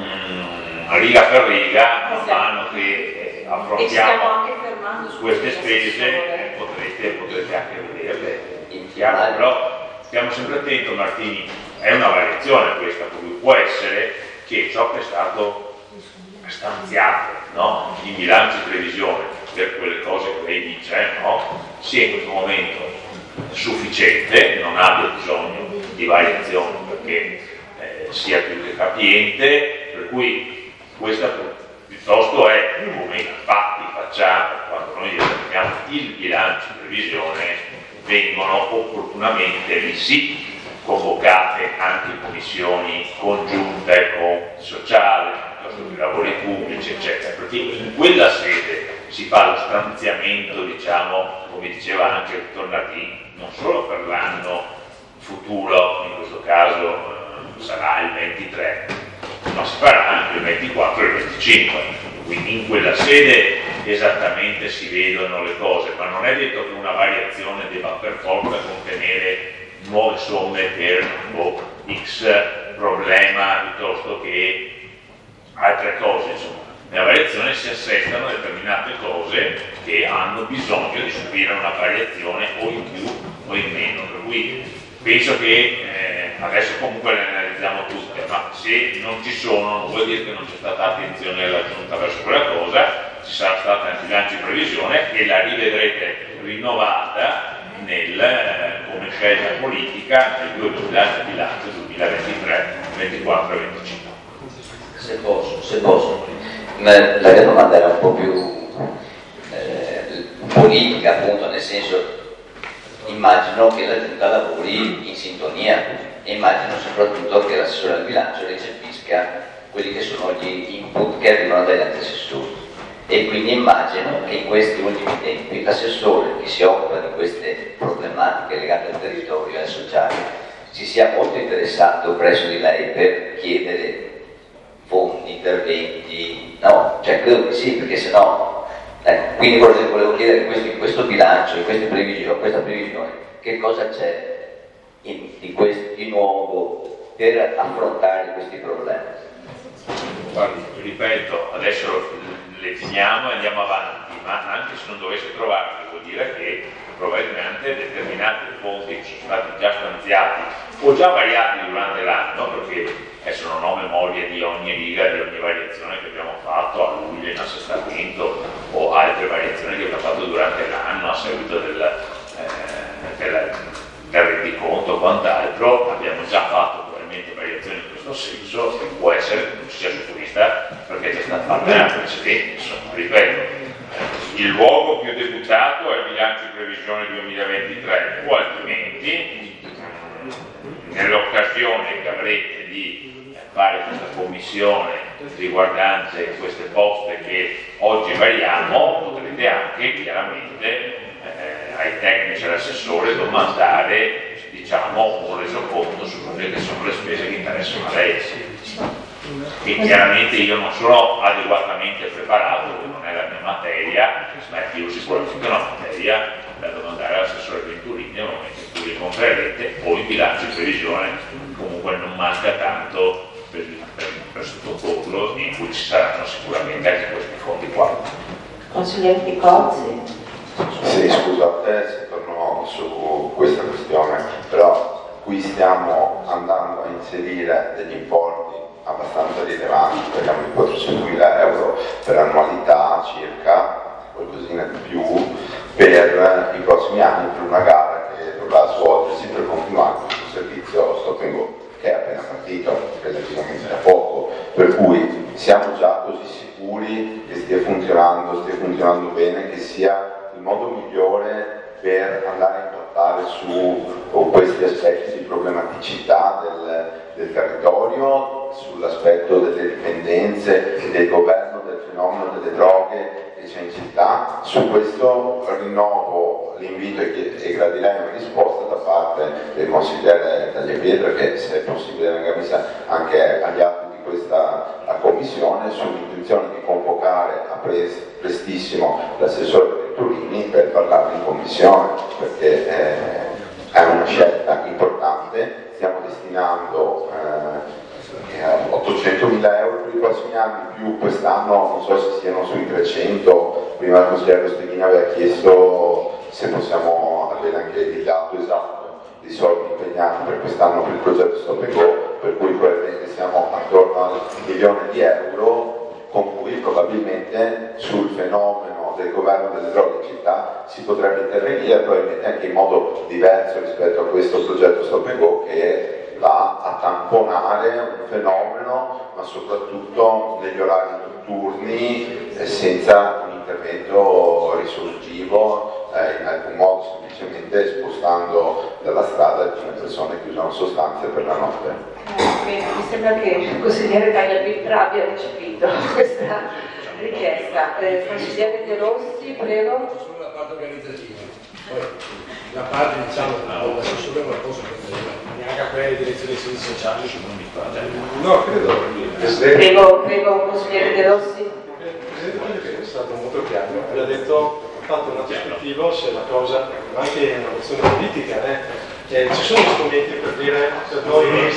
riga per riga, man mano che affrontiamo queste spese potrete anche vederle in chiaro, però stiamo sempre attenti, Martini, è una variazione questa, per cui può essere che ciò che è stato stanziato, no, in bilancio di previsione per quelle cose che lei dice, no, sia in questo momento sufficiente, non abbia bisogno di variazioni perché sia più che capiente, per cui questa piuttosto è come infatti facciamo quando noi esaminiamo il bilancio di previsione, vengono opportunamente lì sì convocate anche commissioni congiunte con sociale, piuttosto che lavori pubblici, eccetera, perché in quella sede si fa lo stanziamento, diciamo, come diceva anche il Tornati, non solo per l'anno futuro, in questo caso sarà il 23, ma si farà anche il 24 e il 25, quindi in quella sede esattamente si vedono le cose, ma non è detto che una variazione debba per forza contenere nuove somme per X problema piuttosto che altre cose, insomma. Nella variazione si assestano determinate cose che hanno bisogno di subire una variazione o in più o in meno, per cui penso che adesso comunque le analizziamo tutte, ma se non ci sono non vuol dire che non c'è stata attenzione della Giunta verso quella cosa, ci sarà stata nel bilancio di previsione e la rivedrete rinnovata come scelta politica nel due bilanci di bilancio 2023, 24 e 25. Se posso. La mia domanda era un po' più politica, appunto, nel senso, immagino che la Giunta lavori in sintonia e immagino soprattutto che l'assessore al bilancio recepisca quelli che sono gli input che arrivano dagli altri assessori. E quindi immagino che in questi ultimi tempi l'assessore che si occupa di queste problematiche legate al territorio e al sociale si sia molto interessato presso di lei per chiedere fondi, interventi, no? Cioè credo di sì, perché sennò quindi volevo chiedere in questo bilancio, in questa previsione, che cosa c'è di nuovo per affrontare questi problemi? Guardi, ripeto, adesso le teniamo e andiamo avanti, ma anche se non dovesse trovarle vuol dire che probabilmente determinati fondi che sono stati già stanziati o già variati durante l'anno, perché adesso non ho memoria di ogni riga, di ogni variazione che abbiamo fatto a luglio in assestamento o altre variazioni che abbiamo fatto durante l'anno a seguito del rendiconto o quant'altro, abbiamo già fatto probabilmente variazioni in questo senso, e può essere che non ci sia su questa perché è già stata fatta nella precedente. Insomma, ripeto, il luogo più debuttato è il bilancio di previsione 2023 o altrimenti nell'occasione che avrete di fare questa commissione riguardante queste poste che oggi variamo, potrete anche chiaramente ai tecnici e all'assessore domandare, diciamo, un resoconto su quelle che sono le spese che interessano a lei. E chiaramente io non sono adeguatamente preparato, perché non è la mia materia, ma è più sicuramente una materia da domandare all'assessore Venturini nel momento in cui li comprerete, o in bilancio di previsione comunque non manca tanto per sottoporlo, in cui ci saranno sicuramente anche questi fondi qua. Consigliere Picozzi. Sì, scusate se torno su questa questione, però qui stiamo andando a inserire degli importi abbastanza rilevanti, parliamo di 400.000 euro per annualità circa, qualcosina di più, per i prossimi anni, per una gara che dovrà svolgersi per continuare questo servizio stop and go, che è appena partito, relativamente da poco, per cui siamo già così sicuri che stia funzionando bene, che sia il modo migliore per andare a impattare su questi aspetti di problematicità del territorio, sull'aspetto delle dipendenze e del governo del fenomeno delle droghe che c'è in città. Su questo rinnovo l'invito e gradirei una risposta da parte del consigliere Tagliapietra, che se è possibile venga messa anche agli atti di questa commissione, sull'intenzione di convocare a prestissimo l'assessore Turini per parlarne in commissione, perché è una scelta importante. Stiamo destinando 800.000 euro per i prossimi anni, più quest'anno non so se siano sui 300, prima il consigliere Rosteghini aveva chiesto se possiamo avere anche il dato esatto di soldi impegnati per quest'anno per il progetto Stop and Go, per cui probabilmente siamo attorno al 1 milione di euro, con cui probabilmente sul fenomeno del governo delle droghe in città si potrebbe intervenire, probabilmente anche in modo diverso rispetto a questo progetto Stop and Go, che va a tamponare un fenomeno, ma soprattutto negli orari notturni, senza un intervento risolutivo in alcun modo, semplicemente spostando dalla strada alcune persone che usano sostanze per la notte. Mi sembra che il consigliere Tagliapietra abbia recepito questa richiesta. Consigliere De Rossi, prego. Solo la parte organizzativa, poi la parte diciamo dell'assessore è una cosa che neanche a quelle direzioni sociali non mi fa. No, credo. Prego, consigliere De Rossi. Il Presidente è stato molto chiaro, ha detto, ha fatto un aspettivo se la cosa, anche in una questione politica, ci sono strumenti per dire per noi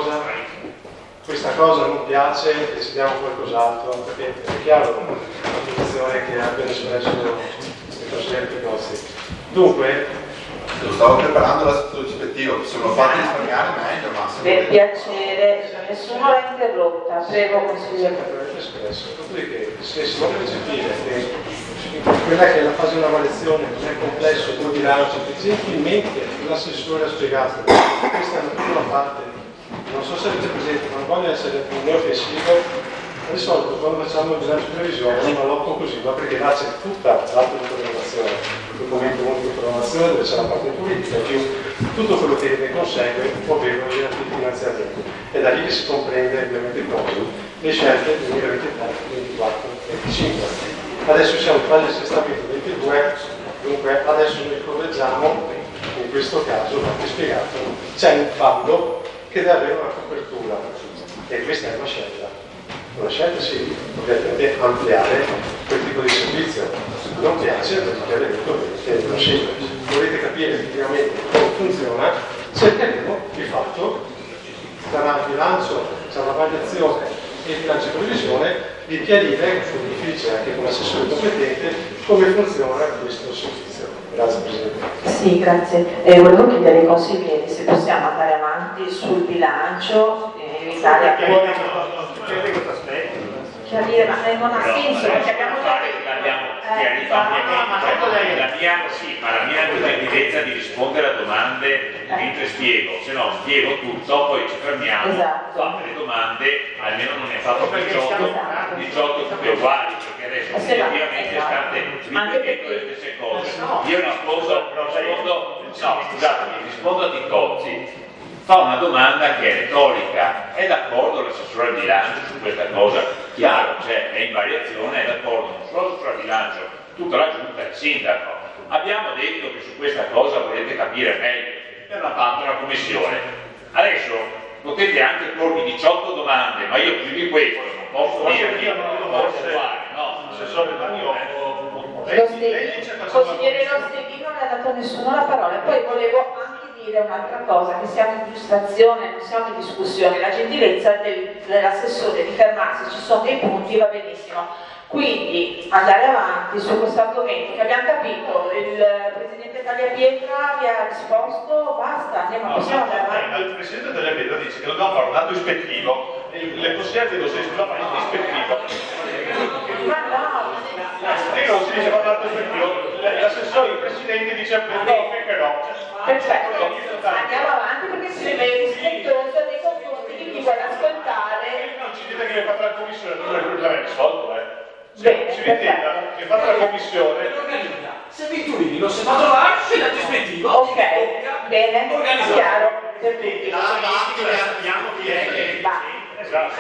questa cosa non piace, decidiamo qualcos'altro, perché è chiaro la posizione che ha appena espresso il consigliere Picozzi. Dunque, lo stavo preparando l'aspetto rispettivo, se me lo fate risparmiare meglio, ma per piacere, nessuno l'ha interrotta, prego consigliere. Dopodiché, se si vuole recepire che quella che è la fase di una variazione non è complesso, due bilanci, gentilmente l'assessore ha spiegato, questa è una piccola parte, non so se avete presente, non voglio essere neoffensivo, di solito quando facciamo il bilancio di previsione non lo blocco così, ma perché là c'è tutta l'atto di programmazione, il documento di programmazione dove c'è la parte politica più tutto quello che ne consegue, ovvero gli atti di finanziamento. E da lì si comprende ovviamente le scelte 2023, 2024, 2025. Adesso siamo in fase di assestamento 22, dunque adesso noi correggiamo, in questo caso, l'ho spiegato, c'è un fallo che deve avere una copertura e questa è una scelta. Una scelta sì, ovviamente ampliare quel tipo di servizio. Non piace perché avete detto che non si volete capire effettivamente come funziona, cercheremo di fatto tra il bilancio, tra la variazione e il bilancio di previsione di chiarire, come dice anche come assessore competente, come funziona questo servizio. Grazie Presidente. Sì, grazie. Volevo chiedere ai consiglieri se possiamo andare avanti sul bilancio e evitare chiarire, ma non ha senso perché abbiamo già la mia gentilezza di rispondere a domande mentre spiego, se no spiego tutto, poi ci fermiamo, fate le domande, almeno non ne fatto 18 tutte uguali, perché adesso effettivamente state ripetendo le stesse cose. Io rispondo a Ticozzi. Fa una domanda che è retorica, è d'accordo l'assessore al bilancio su questa cosa? Chiaro, cioè è in variazione, è d'accordo non solo l'assessore al bilancio, tutta la giunta e il sindaco. Abbiamo detto che su questa cosa volete capire meglio, per la fatto una commissione. Adesso potete anche pormi 18 domande, ma io più di questo non posso dirvi, non posso fare, no? Assessore Consigliere Rosteghini non ha dato a nessuno la parola, poi volevo anche dire un'altra cosa, che siamo in illustrazione, non siamo in discussione, la gentilezza dell'assessore di fermarsi, ci sono dei punti, va benissimo. Quindi andare avanti su questo argomento che abbiamo capito, il Presidente Tagliapietra vi ha risposto, basta, possiamo andare avanti. Il Presidente Tagliapietra dice che dobbiamo fare un atto ispettivo, le consigliere dello stesso la fanno ispettivo. Ma no! E non si dice fare un atto ispettivo, l'assessore, il Presidente dice no, che no. Perfetto, andiamo avanti perché si deve rispettoso nei confronti di chi vuole ascoltare. Non ci dite che le fate la commissione, non è il problema risolto, Bene, si intenda che fate la commissione. Se Venturini non si fa trovare, c'è l'atto ispettivo. Ok, bene, chiaro. Sappiamo chi è che... Esatto,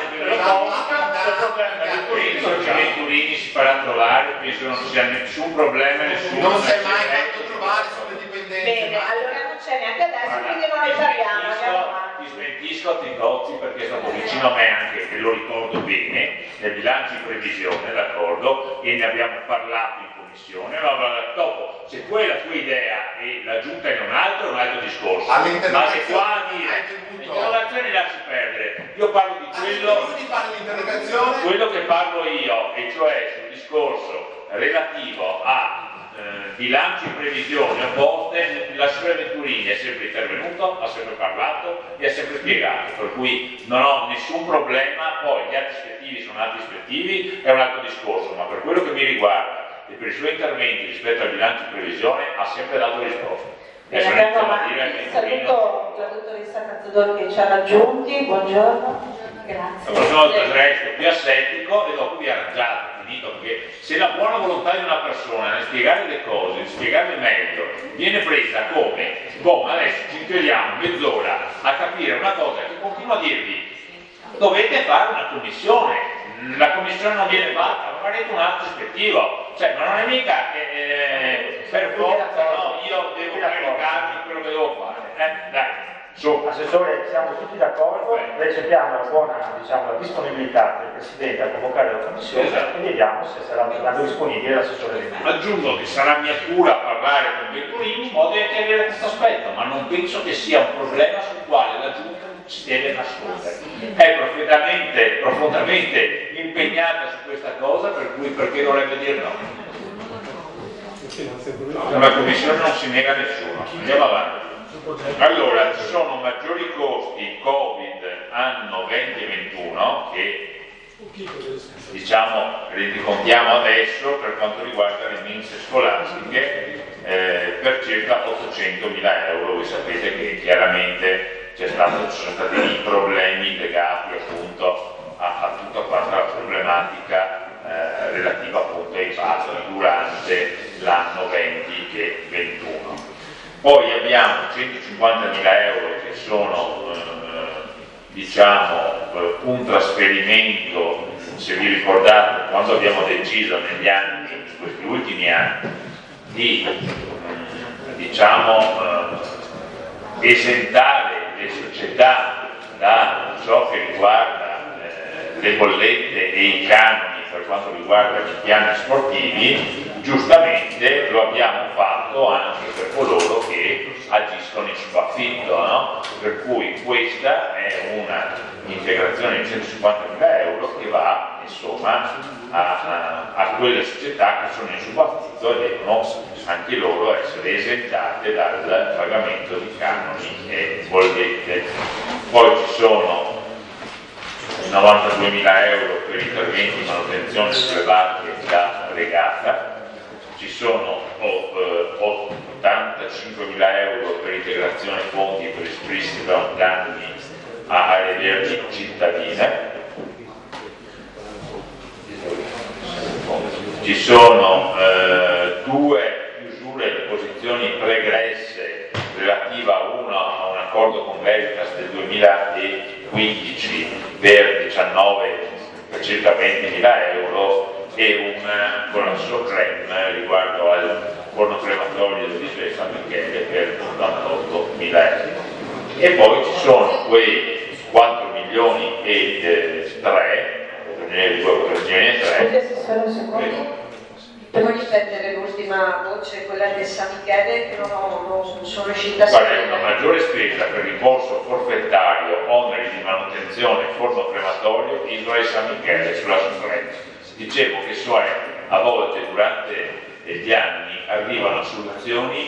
Venturini si farà trovare, penso non ci sia nessun problema, nessuno. Non si è mai fatto trovare sulle dipendenti. Bene, allora non c'è neanche adesso, quindi non ne parliamo. Ti smentisco a Ticozzi perché è stato vicino a me anche, e lo ricordo bene, nel bilancio di previsione, d'accordo, e ne abbiamo parlato in commissione. Allora, dopo, se poi la tua idea e la giunta è un altro discorso. Ma se qua a dire l'interrogazione lasci perdere, io parlo di quello che parlo io, e cioè sul discorso relativo a bilancio in previsione opposte. L'assessore Venturini è sempre intervenuto, ha sempre parlato e ha sempre spiegato, per cui non ho nessun problema. Poi gli atti ispettivi sono atti ispettivi, è un altro discorso, ma per quello che mi riguarda e per i suoi interventi rispetto al bilancio in previsione ha sempre dato risposte. Bene, andiamo avanti. Saluto la dottoressa Cazzadori che ci ha raggiunti, buongiorno. Grazie. Sono resto più asettico e dopo vi arrangiate, finito, perché se la buona volontà di una persona nel spiegare le cose, nel spiegarle meglio, viene presa come, ma adesso ci inchiodiamo mezz'ora a capire una cosa che continuo a dirvi, dovete fare una commissione, la commissione non viene fatta, ma farete un atto ispettivo, cioè ma non è mica che per forza no, io devo caricarmi quello che devo fare, dai. Assessore, siamo tutti d'accordo, recepiamo la buona la disponibilità del Presidente a convocare la Commissione e vediamo se sarà altrettanto disponibile l'assessore Venturini. Aggiungo che sarà mia cura parlare con Venturini in modo da chiarire questo aspetto, ma non penso che sia un problema sul quale la Giunta si deve nascondere. È profondamente impegnata su questa cosa, per cui perché dovrebbe dire no? Una commissione non si nega a nessuno. Andiamo avanti. Allora, ci sono maggiori costi Covid anno 2021 che rendicontiamo adesso per quanto riguarda le mense scolastiche per circa 800.000 euro. Voi sapete che chiaramente ci sono stati dei problemi legati appunto a tutta quanta la problematica relativa appunto ai pasti durante l'anno 20 e 21. Poi abbiamo 150.000 euro che sono un trasferimento, se vi ricordate, quando abbiamo deciso negli anni, in questi ultimi anni, di esentare le società da ciò che riguarda le bollette e i canoni per quanto riguarda gli impianti sportivi, giustamente lo abbiamo fatto anche per coloro che agiscono in subaffitto, no? Per cui questa è una integrazione di 150.000 euro che va insomma a quelle società che sono in subaffitto e devono anche loro essere esentate dal pagamento di canoni e bollette. Poi ci sono 92.000 euro per interventi di manutenzione sulle barche da regata, ci sono 85.000 euro per integrazione fondi per il ripristino danni a aree verdi cittadine, ci sono due chiusure di posizioni pregresse relativa a un accordo con Veritas del 2015 per 19 per circa 20.000 euro e una con la Socrem riguardo al forno crematorio dell'isola San Michele per 88.000 euro. E poi ci sono quei 4 milioni e 3, Assessore, un secondo. Devo ripetere l'ultima voce, quella del San Michele, che non sono riuscita a sapere. Una maggiore spesa per rimborso forfettario, oneri di manutenzione, forno crematorio, isola San Michele sulla sofferenza. Dicevo che a volte durante gli anni arrivano soluzioni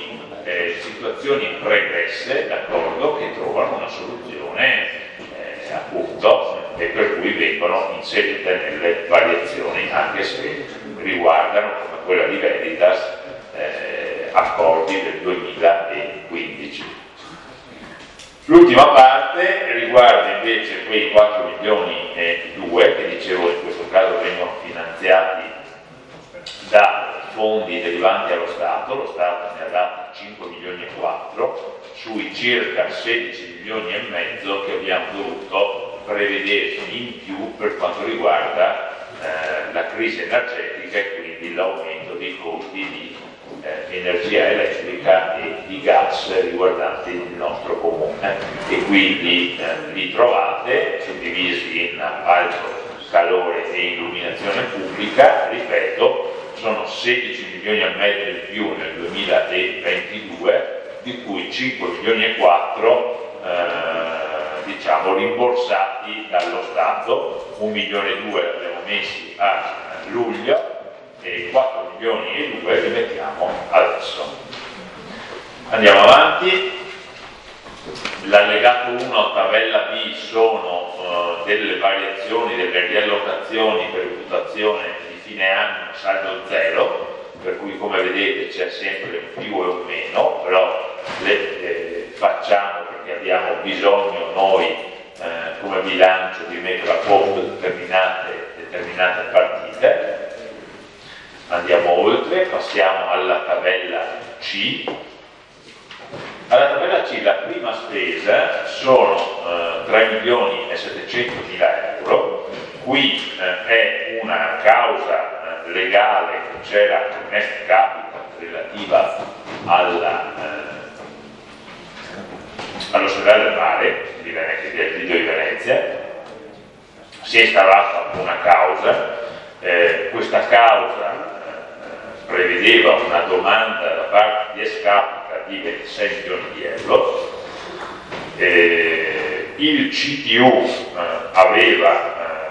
situazioni pregresse, d'accordo, che trovano una soluzione appunto, e per cui vengono inserite nelle variazioni, anche se riguardano, come quella di Veritas, accordi del 2015. L'ultima parte riguarda invece quei 4 milioni e 2 che dicevo in questo caso vengono finanziati da fondi derivanti allo Stato. Lo Stato ne ha dati 5 milioni e 4 sui circa 16 milioni e mezzo che abbiamo dovuto prevedere in più per quanto riguarda la crisi energetica e quindi l'aumento dei costi di energia elettrica e di gas riguardanti il nostro comune, e quindi li trovate suddivisi in appalto, calore e illuminazione pubblica. Ripeto, sono 16 milioni e mezzo in più nel 2022, di cui 5 milioni e 4 diciamo rimborsati dallo Stato. 1 milione e 2 li abbiamo messi a luglio e 4 milioni e 2 li mettiamo adesso. Andiamo avanti. L'allegato 1 tabella B sono delle variazioni, delle riallocazioni per reputazione di fine anno saldo zero, per cui come vedete c'è sempre un più e un meno, però le facciamo perché abbiamo bisogno noi come bilancio di mettere a posto determinate partite. Andiamo oltre, passiamo alla tabella C. Alla tabella C la prima spesa sono 3 milioni e 700 mila euro. Qui è una causa legale che c'era con Est Capital relativa all'ospedale del mare del Lido di Venezia. Si è installata una causa, questa causa prevedeva una domanda da parte di Est Capital di 26 milioni di euro. Il CTU aveva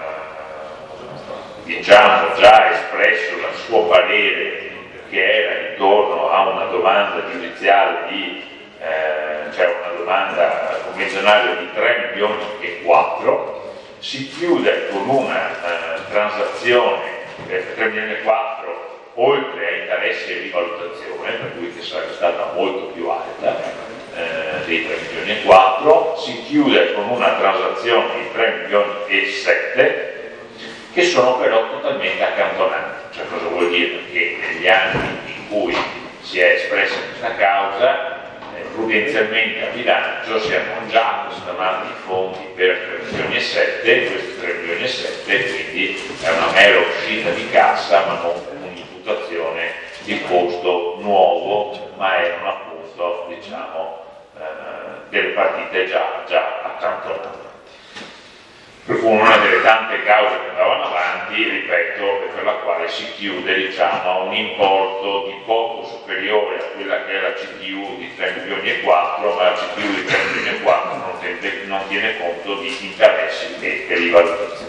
diciamo già espresso il suo parere, che era intorno a una domanda giudiziale cioè una domanda convenzionale di 3 milioni e 4. Si chiude con una transazione per 3 milioni e 4 oltre a interessi e rivalutazione, per cui che sarebbe stata molto più alta dei 3 milioni e 4. Si chiude con una transazione di 3 milioni e 7 che sono però totalmente accantonati. Cioè, cosa vuol dire? Che negli anni in cui si è espressa questa causa, prudenzialmente a bilancio siamo già consumati i fondi per 3 milioni e 7, questi 3 milioni e 7, quindi è una mera uscita di cassa, ma non un'imputazione di costo nuovo, ma erano appunto, diciamo, delle partite già accantonate. Per cui una delle tante cause che andavano avanti, ripeto, e per la quale si chiude, diciamo, a un importo di poco superiore a quella che è la CTU di 3 milioni e 4, ma la CTU di 3 milioni e 4 non tiene conto di interessi e rivalutazioni.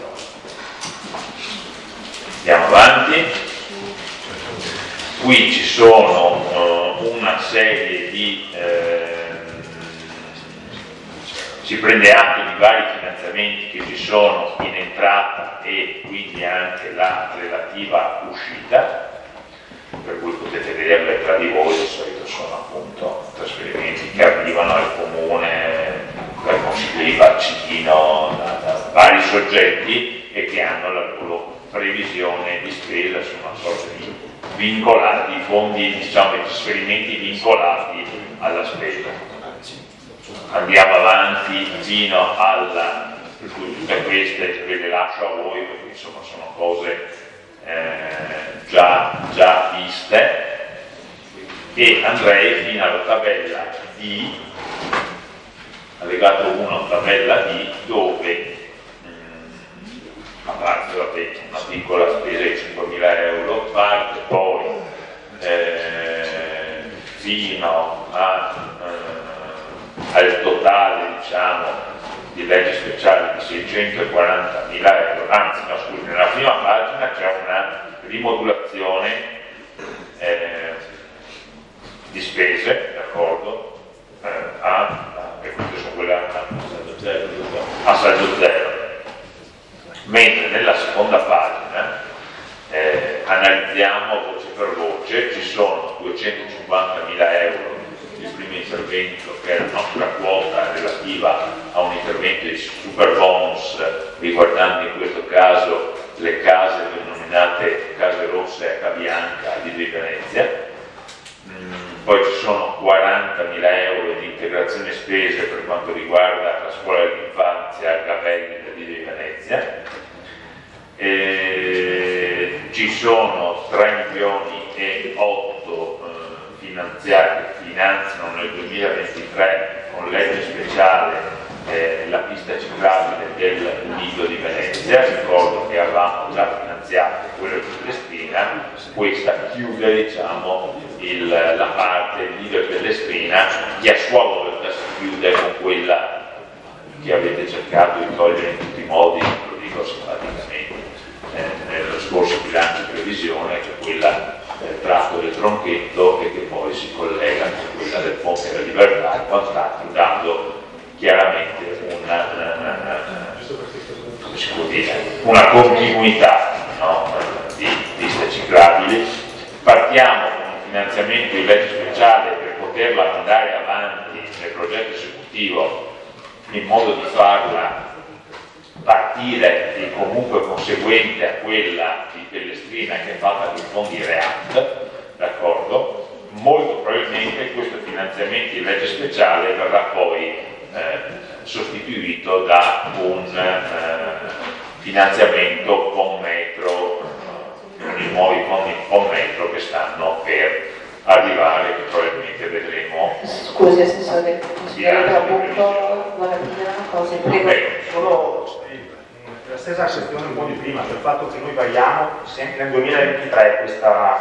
Andiamo avanti. Qui ci sono una serie di si prende atto di vari finanziamenti che ci sono in entrata e quindi anche la relativa uscita, per cui potete vederle tra di voi. Di solito sono appunto trasferimenti che arrivano al comune, dal consiglio di Bacino, da vari soggetti, e che hanno la loro previsione di spesa su una sorta di vincolati, fondi, diciamo, di trasferimenti vincolati alla spesa. Andiamo avanti fino alla, per cui tutte queste ve le lascio a voi perché insomma sono cose già viste, e andrei fino alla tabella D, allegato 1 tabella D, dove a parte una piccola spesa di 5.000 euro, parte poi fino al totale, diciamo, di leggi speciali di 640.000 euro, anzi no, scusi, nella prima pagina c'è una rimodulazione di spese, d'accordo? finanziamento che è la nostra quota relativa a un intervento di super bonus riguardante in questo caso le case denominate case rosse H bianca di Venezia. Poi ci sono 40.000 euro di integrazione spese per quanto riguarda la scuola dell'infanzia Gavelli di Venezia. Ci sono 3.008.000 finanziati che finanziano nel 2023 con legge speciale la pista ciclabile del Lido di Venezia. Ricordo che avevamo già finanziato quello di Pellestrina, questa chiude diciamo la parte Lido e Pellestrina, che a sua volta si chiude con quella che avete cercato di togliere in tutti i modi, lo dico simpaticamente, nello scorso bilancio di previsione, che è quella del tratto del Tronchetto e che poi si collega con quella del Ponte della Libertà e quant'altro, dando chiaramente una continuità, no, di piste ciclabili. Partiamo con un finanziamento di legge speciale per poterla mandare avanti nel progetto esecutivo in modo di farla partire e comunque conseguente a quella di Pellestrina che è fatta con fondi REACT, d'accordo? Molto probabilmente questo finanziamento di legge speciale verrà poi sostituito da un finanziamento con metro, con i nuovi fondi con metro che stanno per arrivare, che probabilmente vedremo. Scusi Assessore, consigliere Trabucco, Guardina, cosa prego. Solo la stessa questione un po' di prima, sul fatto che noi variamo sempre nel 2023 questa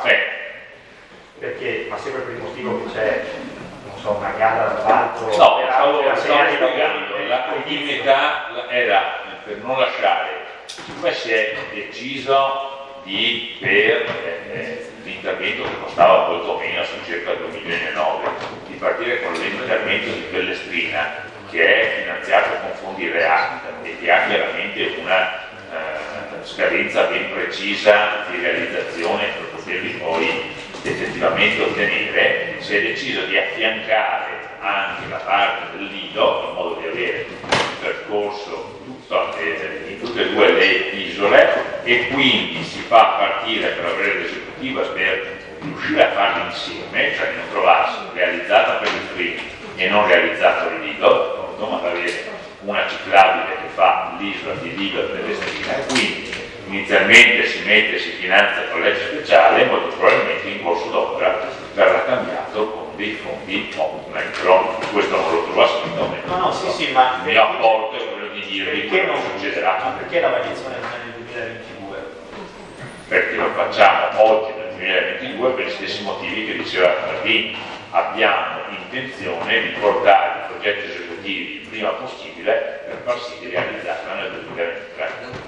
perché, ma sempre per il motivo che c'è, non so, una gara dall'altro. No, stavo spiegando, la continuità era per non lasciare, siccome si è deciso per l'intervento che costava molto meno, su circa 2,9 milioni, di partire con l'intervento di Pellestrina, che è finanziato con fondi REACT e che ha chiaramente una scadenza ben precisa di realizzazione per poterli poi effettivamente ottenere, si è deciso di affiancare anche la parte del Lido in modo di avere un percorso in tutte e due le isole, e quindi si fa partire per avere l'esecutiva per riuscire a farli insieme, cioè non trovarsi realizzata per il primo e non realizzata il Lido, ma avere una ciclabile che fa l'isola di Lido e Pellestrina. Quindi inizialmente si finanzia con legge speciale, molto probabilmente in corso d'opera verrà cambiato con dei fondi metro. Questo non lo trovo scritto, no, sì, ma il mio apporto è quello di dirvi che non succederà. Perché la variazione nel 2022? Perché lo facciamo oggi nel 2022 per gli stessi motivi che diceva Cardini. Abbiamo intenzione di portare i progetti esecutivi il prima possibile per far sì di realizzarla nel 2023.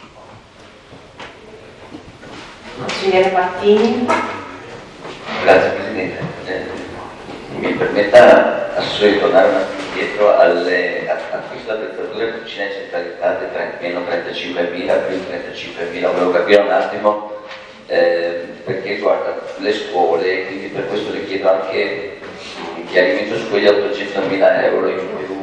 Consigliere Martini. Grazie Presidente. Mi permetta Assessore di tornare un attimo indietro all'acquisto di attrezzature cucine centralizzate meno 35.000 più 35.000. Volevo capire un attimo perché guarda le scuole, quindi per questo le chiedo anche un chiarimento su quegli 800.000 euro in più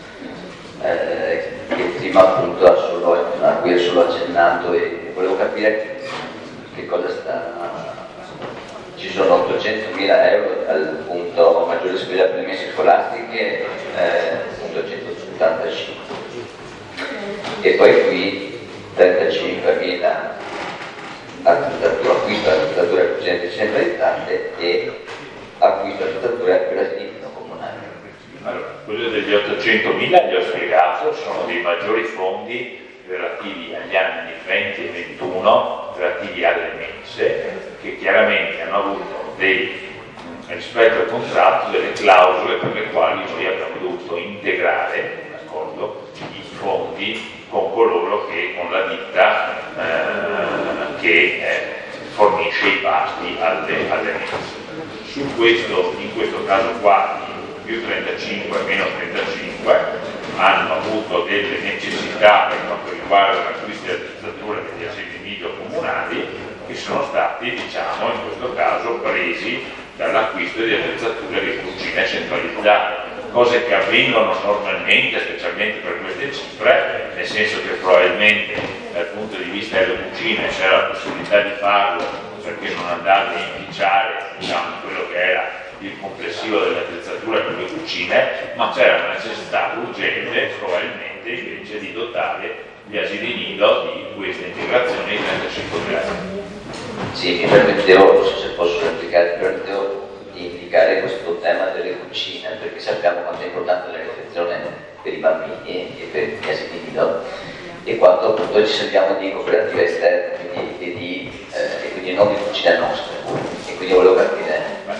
che prima appunto a cui ha solo accennato, e volevo capire che cosa sta. Ci sono 800.000 euro al punto maggiore spesa per le messe scolastiche, punto 175, e poi qui 35.000 acquisto attrezzature cucine centralizzate e acquisto attrezzature per l'asilo comunale. Allora, quello degli 800.000 li ho spiegato, sono dei maggiori fondi relativi agli anni 20 e 21, relativi alle mense, che chiaramente hanno avuto rispetto al contratto delle clausole per le quali noi abbiamo dovuto integrare, d'accordo, i fondi con coloro che, con la ditta che fornisce i pasti alle mense. In questo caso qua più 35 e meno 35 hanno avuto delle necessità per quanto riguarda l'acquisto di attrezzature degli asili nido comunali, che sono stati, diciamo, in questo caso presi dall'acquisto di attrezzature di cucine centralizzate. cose che avvengono normalmente, specialmente per queste cifre, nel senso che probabilmente dal punto di vista delle cucine c'era la possibilità di farlo perché non andava a inficiare, diciamo, quello che era il complessivo delle attrezzature per le cucine, ma c'era una necessità urgente probabilmente invece di dotare gli asili nido di questa integrazione di 35.000 euro. Sì, mi permettevo, non so se posso replicare, mi permettevo di indicare questo tema delle cucine, perché sappiamo quanto è importante la riflessione per i bambini e per gli asili nido, e quanto appunto ci serviamo di cooperative esterne e quindi non di cucine nostre. E quindi volevo capire,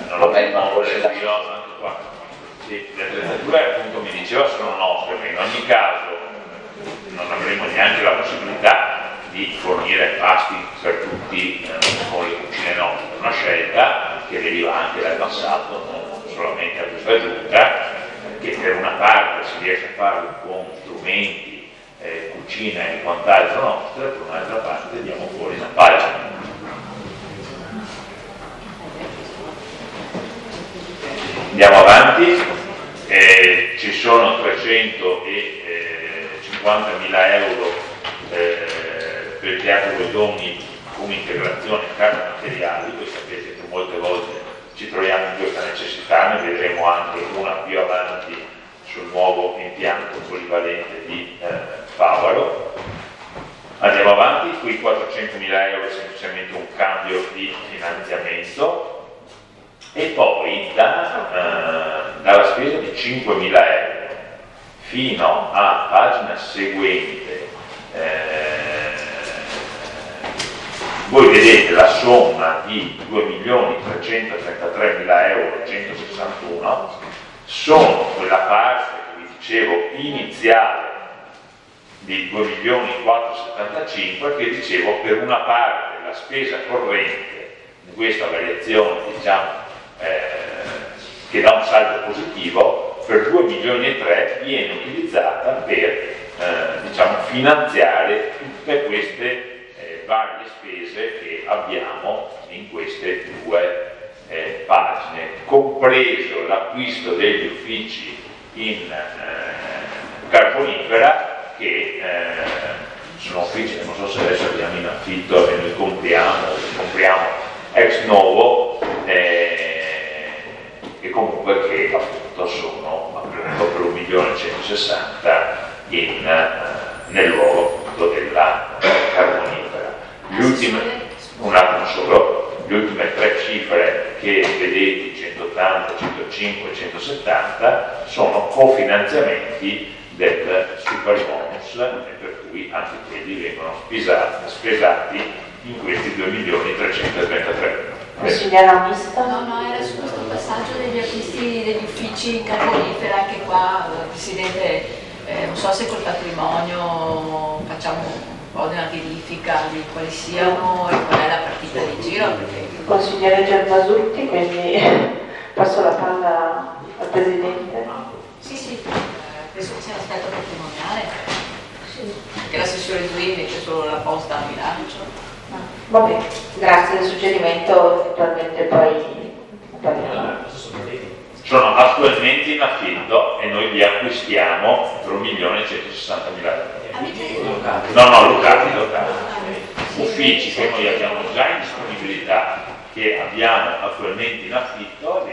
sì, le attrezzature appunto mi diceva sono nostre, ma in ogni caso non avremo neanche la possibilità di fornire pasti per tutti con le cucine nostre, una scelta che deriva anche dal passato, non solamente a questa giunta, che per una parte si riesce a farlo con strumenti, cucina e quant'altro nostre, per un'altra parte diamo fuori una pagina. Andiamo avanti, ci sono 350.000 euro per il Teatro Guidoni come integrazione in carte materiali. Voi sapete che molte volte ci troviamo in questa necessità, ne vedremo anche una più avanti sul nuovo impianto polivalente di Favaro. Andiamo avanti, qui 400.000 euro è semplicemente un cambio di finanziamento. E poi dalla spesa di 5.000 euro fino a pagina seguente voi vedete la somma di 2.333.000 euro 161, sono quella parte che vi dicevo iniziale di 2.475.000 che dicevo per una parte la spesa corrente di questa variazione, diciamo, che dà un saldo positivo, per 2.300.000 viene utilizzata per diciamo, finanziare tutte queste varie spese che abbiamo in queste due pagine, compreso l'acquisto degli uffici in carbonifera, che sono uffici che non so se adesso abbiamo in affitto e noi compriamo ex novo, e comunque che appunto sono appunto per 1.160.000 nel luogo appunto della carbonifera. Un attimo solo, le ultime tre cifre che vedete, 180, 105 170, sono cofinanziamenti del superbonus, e per cui anche quelli vengono spesati in questi 2.333.000. Consigliera mista? No, era su questo passaggio degli acquisti degli uffici in carbonifera, anche qua, Presidente, non so se col patrimonio facciamo un po' di una verifica di quali siano e qual è la partita di giro. Perché... Consigliere Gervasutti, quindi passo la palla al Presidente. Sì, penso che sia l'aspetto patrimoniale, che l'assessore Zuini c'è solo la posta a bilancio. Va bene, grazie del suggerimento, eventualmente poi parliamo. Sono attualmente in affitto e noi li acquistiamo per 1.160.000 euro. No, locali. Uffici che noi abbiamo già in disponibilità, che abbiamo attualmente in affitto,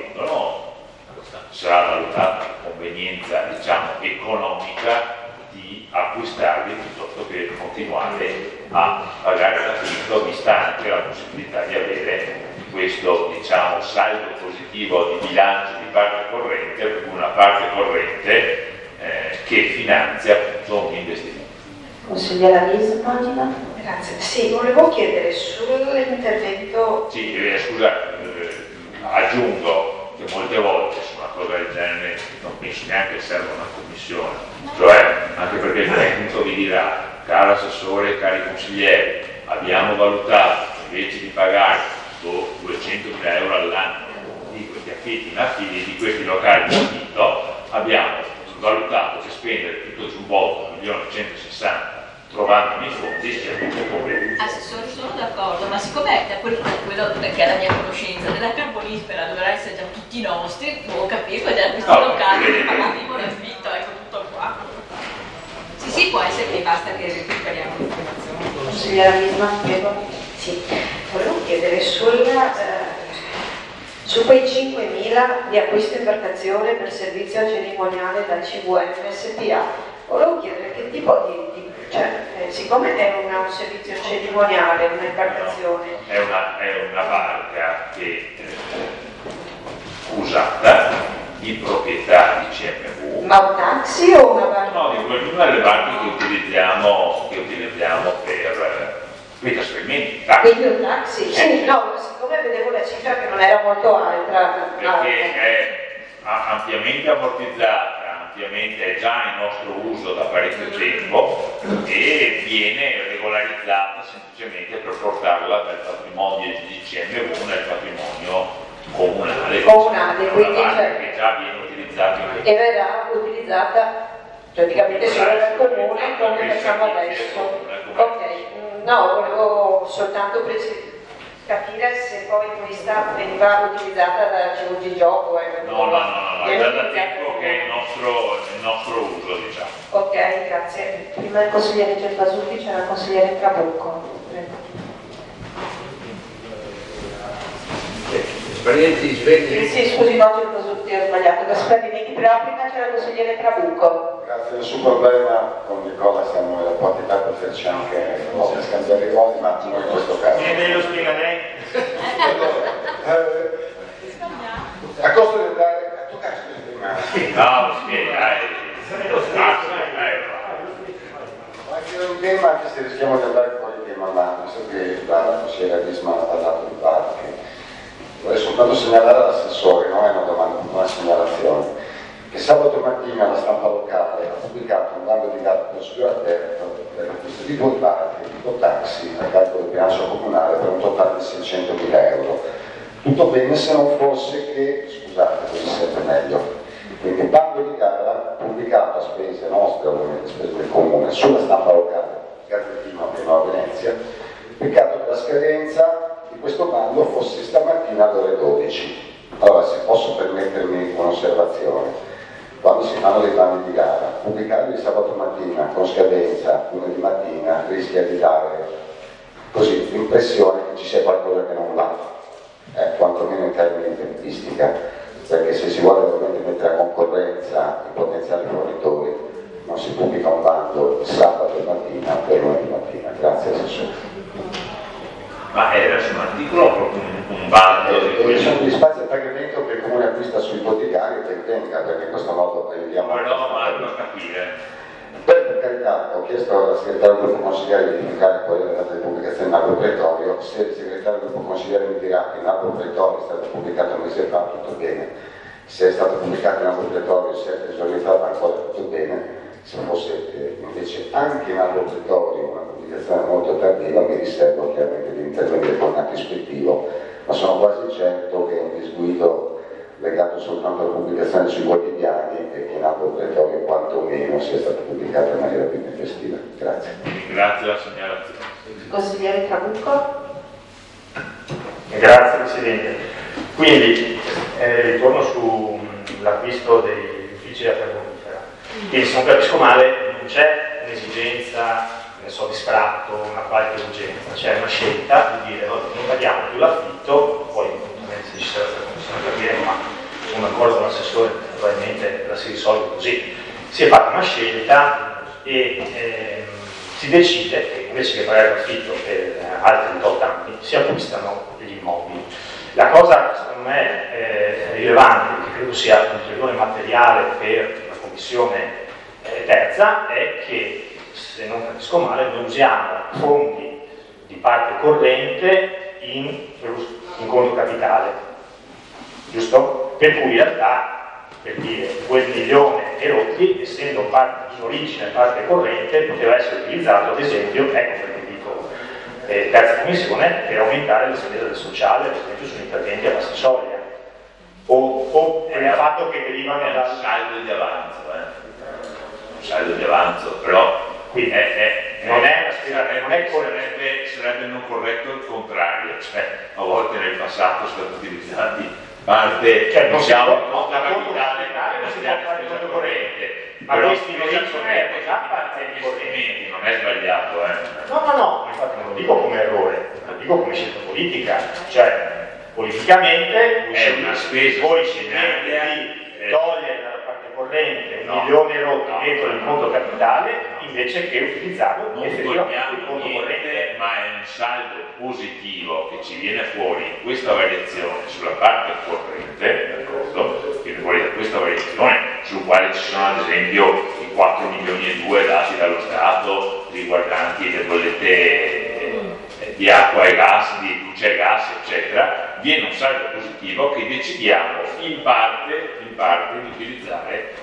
sarà valutata la convenienza, diciamo, economica di acquistarli piuttosto che continuare a pagare l'affitto, vista anche la possibilità di avere questo, diciamo, saldo positivo di bilancio di parte corrente, per una parte corrente che finanzia appunto un investimento. Consigliera Lisma. Grazie. Sì, volevo chiedere sull'intervento. Sì, scusa, aggiungo che molte volte su una cosa del genere non penso neanche che serva una commissione, cioè anche perché il tecnico vi dirà: caro assessore, cari consiglieri, abbiamo valutato invece di pagare 200.000 euro all'anno di questi affitti in affidi, di questi locali di affitto, abbiamo valutato che spendere tutto giù un botto 1.160.000 trovando i fondi sia tutto problema. Assessore, sono d'accordo, ma siccome da quello che è la mia conoscenza della carbonifera dovrà essere già tutti nostri, devo capire cosa è questo locale. consigliera Misma, prego. Sì, volevo chiedere su quei 5.000 di acquisto imbarcazione per servizio cerimoniale dal CVM SPA, volevo chiedere che tipo siccome è un servizio cerimoniale, un'imbarcazione. È una barca che usata di proprietà di CMV. Ma un taxi o una barca? No, di una delle barche che utilizziamo per i trasferimenti. Quindi un taxi? Sì, no, siccome vedevo la cifra che non era molto alta. Perché è ampiamente ammortizzata, ampiamente è già in nostro uso da parecchio tempo e viene regolarizzata semplicemente per portarla dal patrimonio di CMV nel patrimonio comunale. Quindi che già viene utilizzata e verrà utilizzata praticamente solo dal comune come facciamo adesso. Ok, no, volevo soltanto capire se poi questa veniva utilizzata da CVG Gioco. No, è da tempo che è il nostro uso, diciamo. Ok, grazie. Prima del consigliere Gervasutti c'era il consigliere Trabucco. Sì, scusi, no, Gervasutti, ho sbagliato. Gasparini, prima c'era il consigliere Trabucco. Grazie, nessun problema con Nicola, siamo nella quantità per farci anche scambiare i ruoli, ma non in questo caso. Me lo spiega lei? A costo di andare a toccare le mani. No, lo spiega, È un tema, anche se rischiamo di andare fuori il tema, ma visto che la consigliera Risma ha parlato di barche, vorrei soltanto segnalare all'assessore, non è una domanda, una segnalazione, che sabato mattina la stampa locale ha pubblicato un bando di gara procedura aperta per l'acquisto di 2 barche, tipo taxi, a carico del bilancio comunale per un totale di 600.000 euro. Tutto bene se non fosse che, scusate, così sempre meglio, quindi bando di gara pubblicato a spese nostre, ovviamente spese del comune, sulla stampa locale, Gazzettino e Nuova Venezia, peccato che la scadenza di questo bando fosse stamattina alle ore 12. Allora, se posso permettermi un'osservazione, quando si fanno dei bandi di gara, pubblicarli sabato mattina con scadenza lunedì mattina rischia di dare così l'impressione che ci sia qualcosa che non va, quantomeno in termini di tempistica, perché se si vuole veramente mettere a concorrenza i potenziali fornitori non si pubblica un bando il sabato mattina per lunedì mattina. Grazie Assessore. Ma era su un articolo o proprio un bando? Sono gli spazi a pagamento che il comune acquista sui ipotecario che tenga, perché in questo modo aiutiamo. Ma no, ma non capire. Per carità, ho chiesto al segretario del gruppo consigliere di verificare qual è la data di pubblicazione in albo pretorio. Se il segretario del gruppo consigliere mi dirà che in albo pretorio è stato pubblicato un mese fa, tutto bene. Se è stato pubblicato in albo pretorio 7 giorni fa, ancora tutto bene. Se fosse invece anche in albo pretorio una pubblicazione molto tardiva, mi riservo chiaramente di intervenire con un atto ispettivo, ma sono quasi certo che è un disguido legato soltanto alla pubblicazione sui quotidiani e che in albo pretorio quantomeno sia stato pubblicato in maniera più tempestiva. Grazie. Grazie alla segnalazione. Consigliere Trabucco. Grazie Presidente. Quindi ritorno sull'acquisto degli uffici di acquacoltura. Quindi se non capisco male non c'è un'esigenza, ne so, di sfratto, una qualche urgenza, c'è una scelta di dire non paghiamo più l'affitto, poi se ci sarà stata commissione capire, ma sono d'accordo con l'assessore, probabilmente la si risolve così. Si è fatta una scelta e si decide che invece che pagare l'affitto per altri 8 anni si acquistano gli immobili. La cosa secondo me rilevante, che credo sia un ulteriore materiale per la commissione terza, è che se non capisco male noi usiamo fondi di parte corrente in conto capitale, giusto? Per cui in realtà, per dire, quel milione e rotti, essendo parte in origine parte corrente, poteva essere utilizzato ad esempio, ecco perché dico terza commissione, per aumentare le spese del sociale, ad esempio sugli interventi a bassa soglia, o per il fatto che derivano da saldo di avanzo, un saldo di avanzo, però quindi sarebbe non corretto il contrario, cioè a volte nel passato sono stati utilizzati parte, cioè, diciamo, non si può fare conto corrente, Ma questi in origine già parte di investimenti, non è sbagliato, No, infatti non lo dico come errore, lo dico come scelta politica, cioè politicamente è una spesa voi scegliete di togliere dalla parte corrente 1 milione e rotto dentro il conto capitale invece che utilizzarlo effettivamente il conto corrente. Ma è un saldo positivo che ci viene fuori in questa variazione sulla parte corrente, d'accordo? Viene fuori da questa variazione sul quale ci sono ad esempio i 4 milioni e 2 dati dallo Stato riguardanti le bollette di acqua e gas, di luce e gas, eccetera. Viene un saldo positivo che decidiamo in parte di utilizzare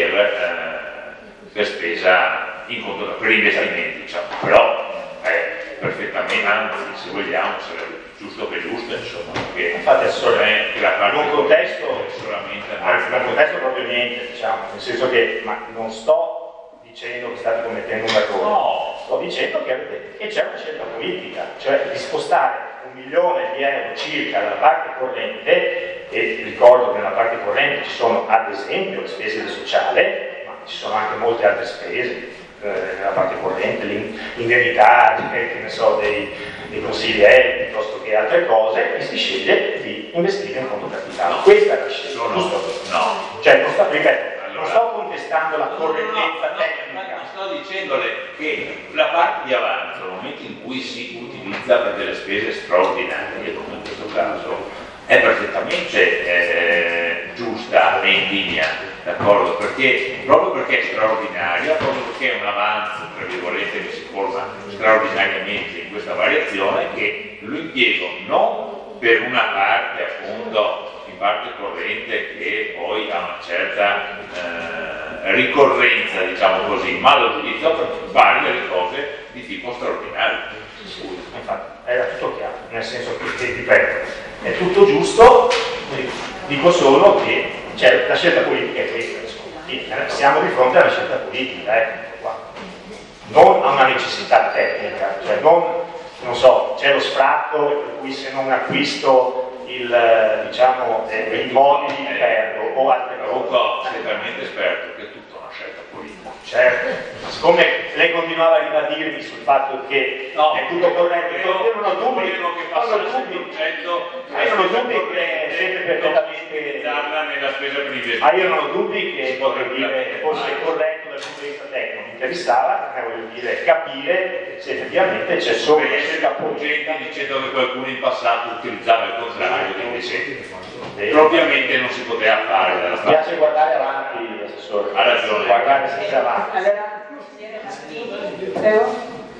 per spesa in conto, per investimenti, diciamo. Però perfettamente, anzi, se vogliamo, sarebbe giusto che giusto, insomma, che infatti assolutamente la parte in un contesto solamente anzi, nel contesto proprio niente, diciamo, nel senso che non sto dicendo che state commettendo un errore, no, sto dicendo che c'è una scelta politica, cioè di spostare 1 milione di euro circa dalla parte corrente, e ricordo che nella parte corrente ci sono ad esempio le spese del sociale, ma ci sono anche molte altre spese nella parte corrente, l'indennità, che ne so, dei consiglieri piuttosto che altre cose, e si sceglie di investire in conto capitale. Questa è la scelta, giusto? No. Cioè, non sto contestando la correttezza tecnica. Non sto dicendole che la parte di avanzo, nel momento in cui si utilizza per delle spese straordinarie, come in questo caso, è perfettamente giusta e in linea, d'accordo? Proprio perché è straordinaria, proprio perché è un avanzo, tra virgolette, che si forma straordinariamente in questa variazione, che lo impiego non per una parte, appunto, in parte corrente, che poi ha una certa ricorrenza, diciamo così, ma lo utilizzo per fare delle cose di tipo straordinario. Infatti, era tutto chiaro, nel senso che, ripeto, è tutto giusto, dico solo che la scelta politica è questa, siamo di fronte a una scelta politica, qua. Non a una necessità tecnica, cioè non so, c'è lo sfratto per cui se non acquisto i mobili perdo o altre cose. Sei talmente esperto che è tutta una scelta politica. Certo, siccome lei continuava a ribadirmi sul fatto che è tutto corretto, io non ho dubbi che è sempre perfettamente nella spesa per investimenti. ma io non ho dubbi che potrei dire che fosse corretto dal punto di vista tecnico. Mi interessava, voglio dire, capire se effettivamente c'è solo una scelta politica. Dicendo che qualcuno in passato utilizzava il contrario, quindi ovviamente non si poteva fare. Mi piace guardare avanti, assessore. Ha ragione. Guardare sempre avanti. Prego.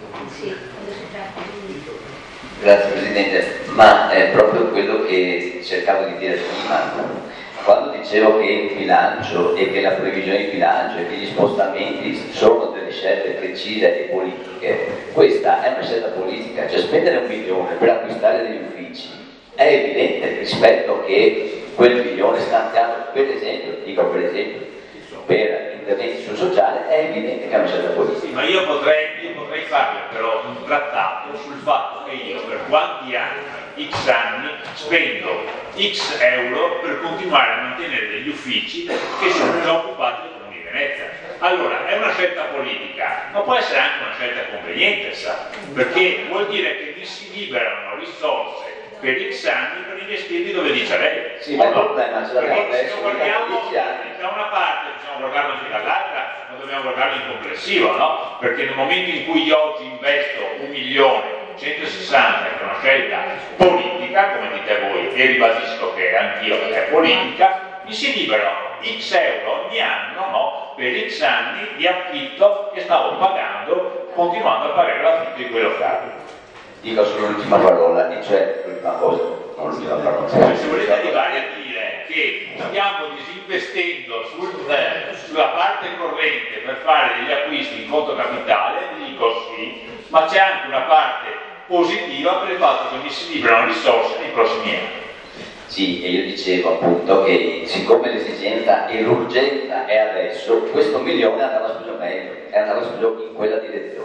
Grazie Presidente, ma è proprio quello che cercavo di dire prima, quando dicevo che il bilancio e che la previsione di bilancio e che gli spostamenti sono delle scelte precise e politiche, questa è una scelta politica, cioè spendere 1 milione per acquistare degli uffici è evidente rispetto che quel milione stanziato, per esempio, per interventi sul sociale, è evidente che è una scelta politica. Ma io potrei farle però un trattato sul fatto che io per quanti anni, x anni, spendo x euro per continuare a mantenere degli uffici che sono già occupati dal Comune di Venezia. Allora, è una scelta politica, ma può essere anche una scelta conveniente, sa? Perché vuol dire che mi si liberano risorse per x anni per investirli dove dice lei. Sì, ma il problema ce l'abbiamo perché adesso, se guardiamo da una parte possiamo guardarlo anche dall'altra, ma dobbiamo guardarlo in complessivo, no? Perché nel momento in cui io oggi investo 1.160.000, che è una scelta politica, come dite voi, e ribadisco che anch'io è politica, mi si liberano x euro ogni anno, no? Per x anni di affitto che stavo pagando, continuando a pagare l'affitto di quei locali. Dico solo l'ultima parola, e cioè l'ultima cosa, non l'ultima parola. Se volete arrivare a dire che stiamo disinvestendo sulla parte corrente per fare degli acquisti in conto capitale, dico sì, ma c'è anche una parte positiva per il fatto che mi si liberano risorse nei prossimi anni. Sì, e io dicevo appunto che siccome l'esigenza e l'urgenza è adesso, questo 1 milione andava speso meglio, e andava speso in quella direzione.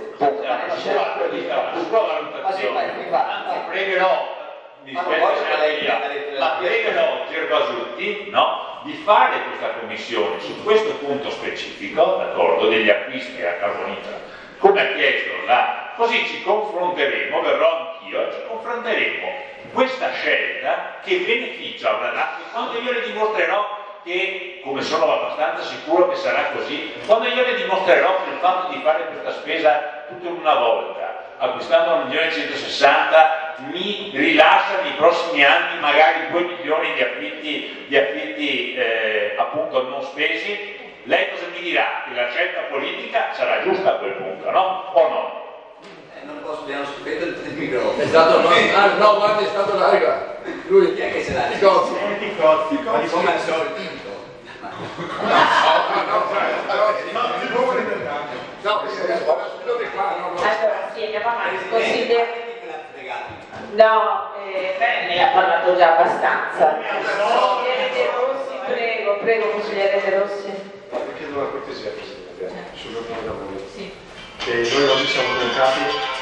Pregherò Gervasutti, no, di fare questa commissione su questo punto specifico, d'accordo, degli acquisti a carbonifera, come ha chiesto così ci confronteremo, verrò anch'io, ci confronteremo questa scelta che beneficia quando io le dimostrerò che, come sono abbastanza sicuro che sarà così, quando io le dimostrerò che il fatto di fare questa spesa tutta in una volta, acquistando 1.160.000, mi rilascia nei prossimi anni magari 2 milioni di affitti appunto non spesi, lei cosa mi dirà? Che la scelta politica sarà giusta a quel punto, no? O no? Non posso, dobbiamo sospendere il microfono. È stato no, guarda, è stato larga. Lui chi è che se l'ha? Ticozzi. Ma di come al solito. Allora, sì, andiamo avanti. No, ne ha parlato già abbastanza. Consigliere De Rossi, prego, consigliere De Rossi. Chiedo una cortesia, Presidente, sull'ordine dei lavori. Sì. Noi oggi siamo comunicati.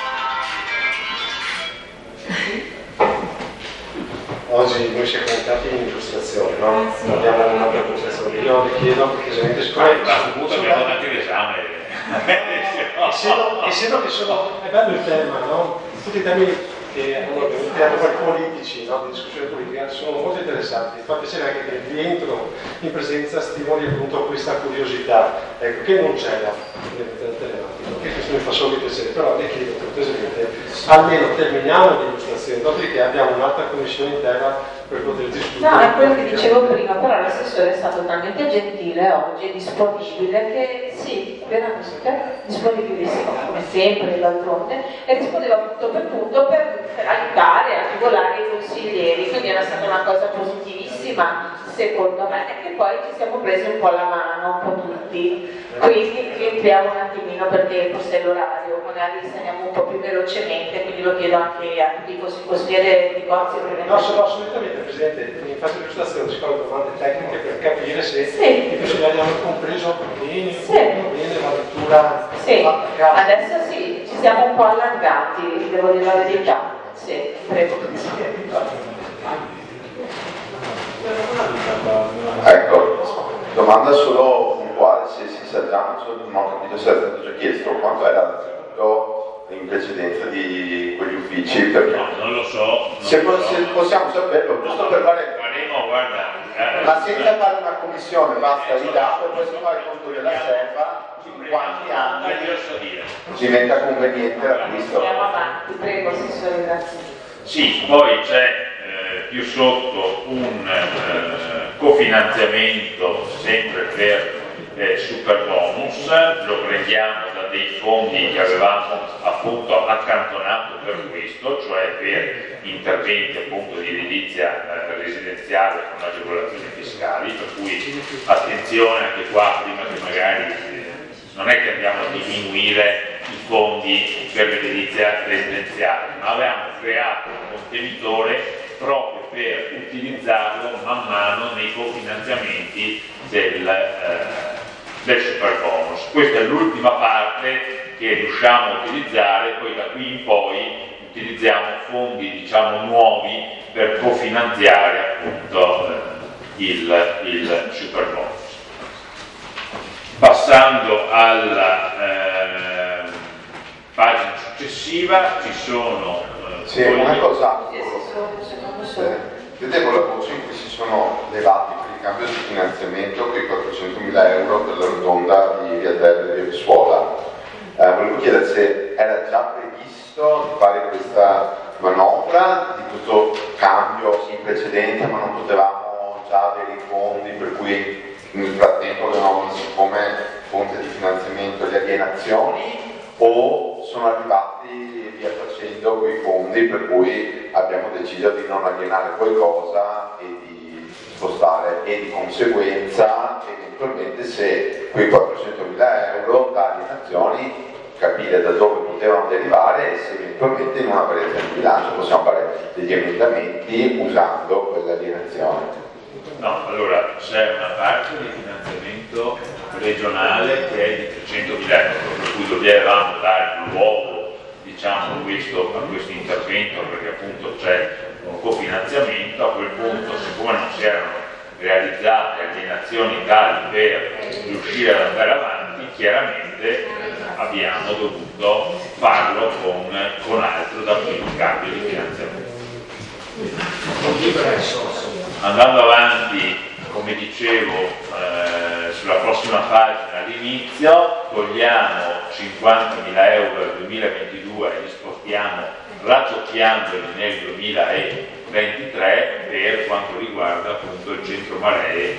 Oggi noi siamo comunicati in illustrazione, no? Abbiamo una presentazione. Io le chiedo cortesemente, siccome abbiamo dato l'esame. Essendo che è bello il tema, no? Tutti i temi che hanno poi politici, no? Di discussione politica, sono molto interessanti. Infatti c'è anche che il rientro in presenza stimoli appunto questa curiosità, ecco, che non c'era nel telematico, che questo mi fa solo piacere, però le chiedo cortesemente, almeno terminiamo l'illustrazione, dopodiché abbiamo un'altra commissione interna per poter discutere. No, è quello che dicevo prima, però l'assessore è stato talmente gentile oggi, disponibile, che sì, veramente disponibilissimo, come sempre d'altronde, e rispondeva punto per aiutare, agevolare i consiglieri, quindi era stata una cosa positivissima secondo me, e che poi ci siamo presi un po' la mano, un po' tutti, quindi riempiamo un attimino per tempo se l'orario, magari saliamo un po' più velocemente, quindi lo chiedo anche a tutti i consiglieri di Gozzi. No, assolutamente Presidente, in fase di illustrazione si fanno domande tecniche per capire se i consiglieri hanno compreso bene la lettura. Sì, adesso sì, ci siamo un po' allargati, devo dire la verità. Sì, prego. Ecco, domanda solo puntuale, se si sa già, non ho capito se è stato già chiesto, quanto era in precedenza di quegli uffici? Perché no, non lo so. Se possiamo saperlo, giusto per fare... Faremo, guarda... Ma senza fare una commissione, basta i dati, poi si fa il conto della SEPA, in quanti anni diventa conveniente l'acquisto. Andiamo avanti, prego, assessore, grazie. Sì, poi c'è più sotto un cofinanziamento sempre per Superbonus, lo prendiamo da dei fondi che avevamo appunto accantonato per questo, cioè per interventi appunto di edilizia residenziale con agevolazioni fiscali, per cui attenzione anche qua, prima che magari non è che andiamo a diminuire i fondi per l'edilizia residenziale, ma avevamo creato un contenitore proprio per utilizzarlo man mano nei cofinanziamenti del Superbonus. Questa è l'ultima parte che riusciamo a utilizzare, poi da qui in poi utilizziamo fondi diciamo nuovi per cofinanziare appunto il Superbonus. Passando alla pagina successiva ci sono una cosa, vedevo la voce in cui si sono levati per il cambio di finanziamento quei 400.000 euro per la rotonda di Via Terra e Via Vissuola. Volevo chiedere se era già previsto di fare questa manovra di questo cambio in precedenza, ma non potevamo già avere i fondi, per cui nel frattempo avevamo come fonte di finanziamento le alienazioni, o sono arrivati via facendo quei fondi per cui abbiamo deciso di non alienare qualcosa e di spostare, e di conseguenza eventualmente se quei 400.000 euro da alienazioni capire da dove potevano derivare e se eventualmente in una variazione di bilancio possiamo fare degli emendamenti usando quell'alienazione. No, allora c'è una parte di finanziamento regionale che è di 300.000 euro, per cui dovevamo dare luogo diciamo, a questo intervento perché appunto c'è un cofinanziamento. A quel punto, siccome non si erano realizzate alienazioni tali per riuscire ad andare avanti, chiaramente abbiamo dovuto farlo con altro da qui in cambio di finanziamento. Andando avanti, come dicevo, sulla prossima pagina all'inizio, togliamo 50.000 euro del 2022 e li spostiamo raggiochiandoli nel 2023 per quanto riguarda appunto il centro maree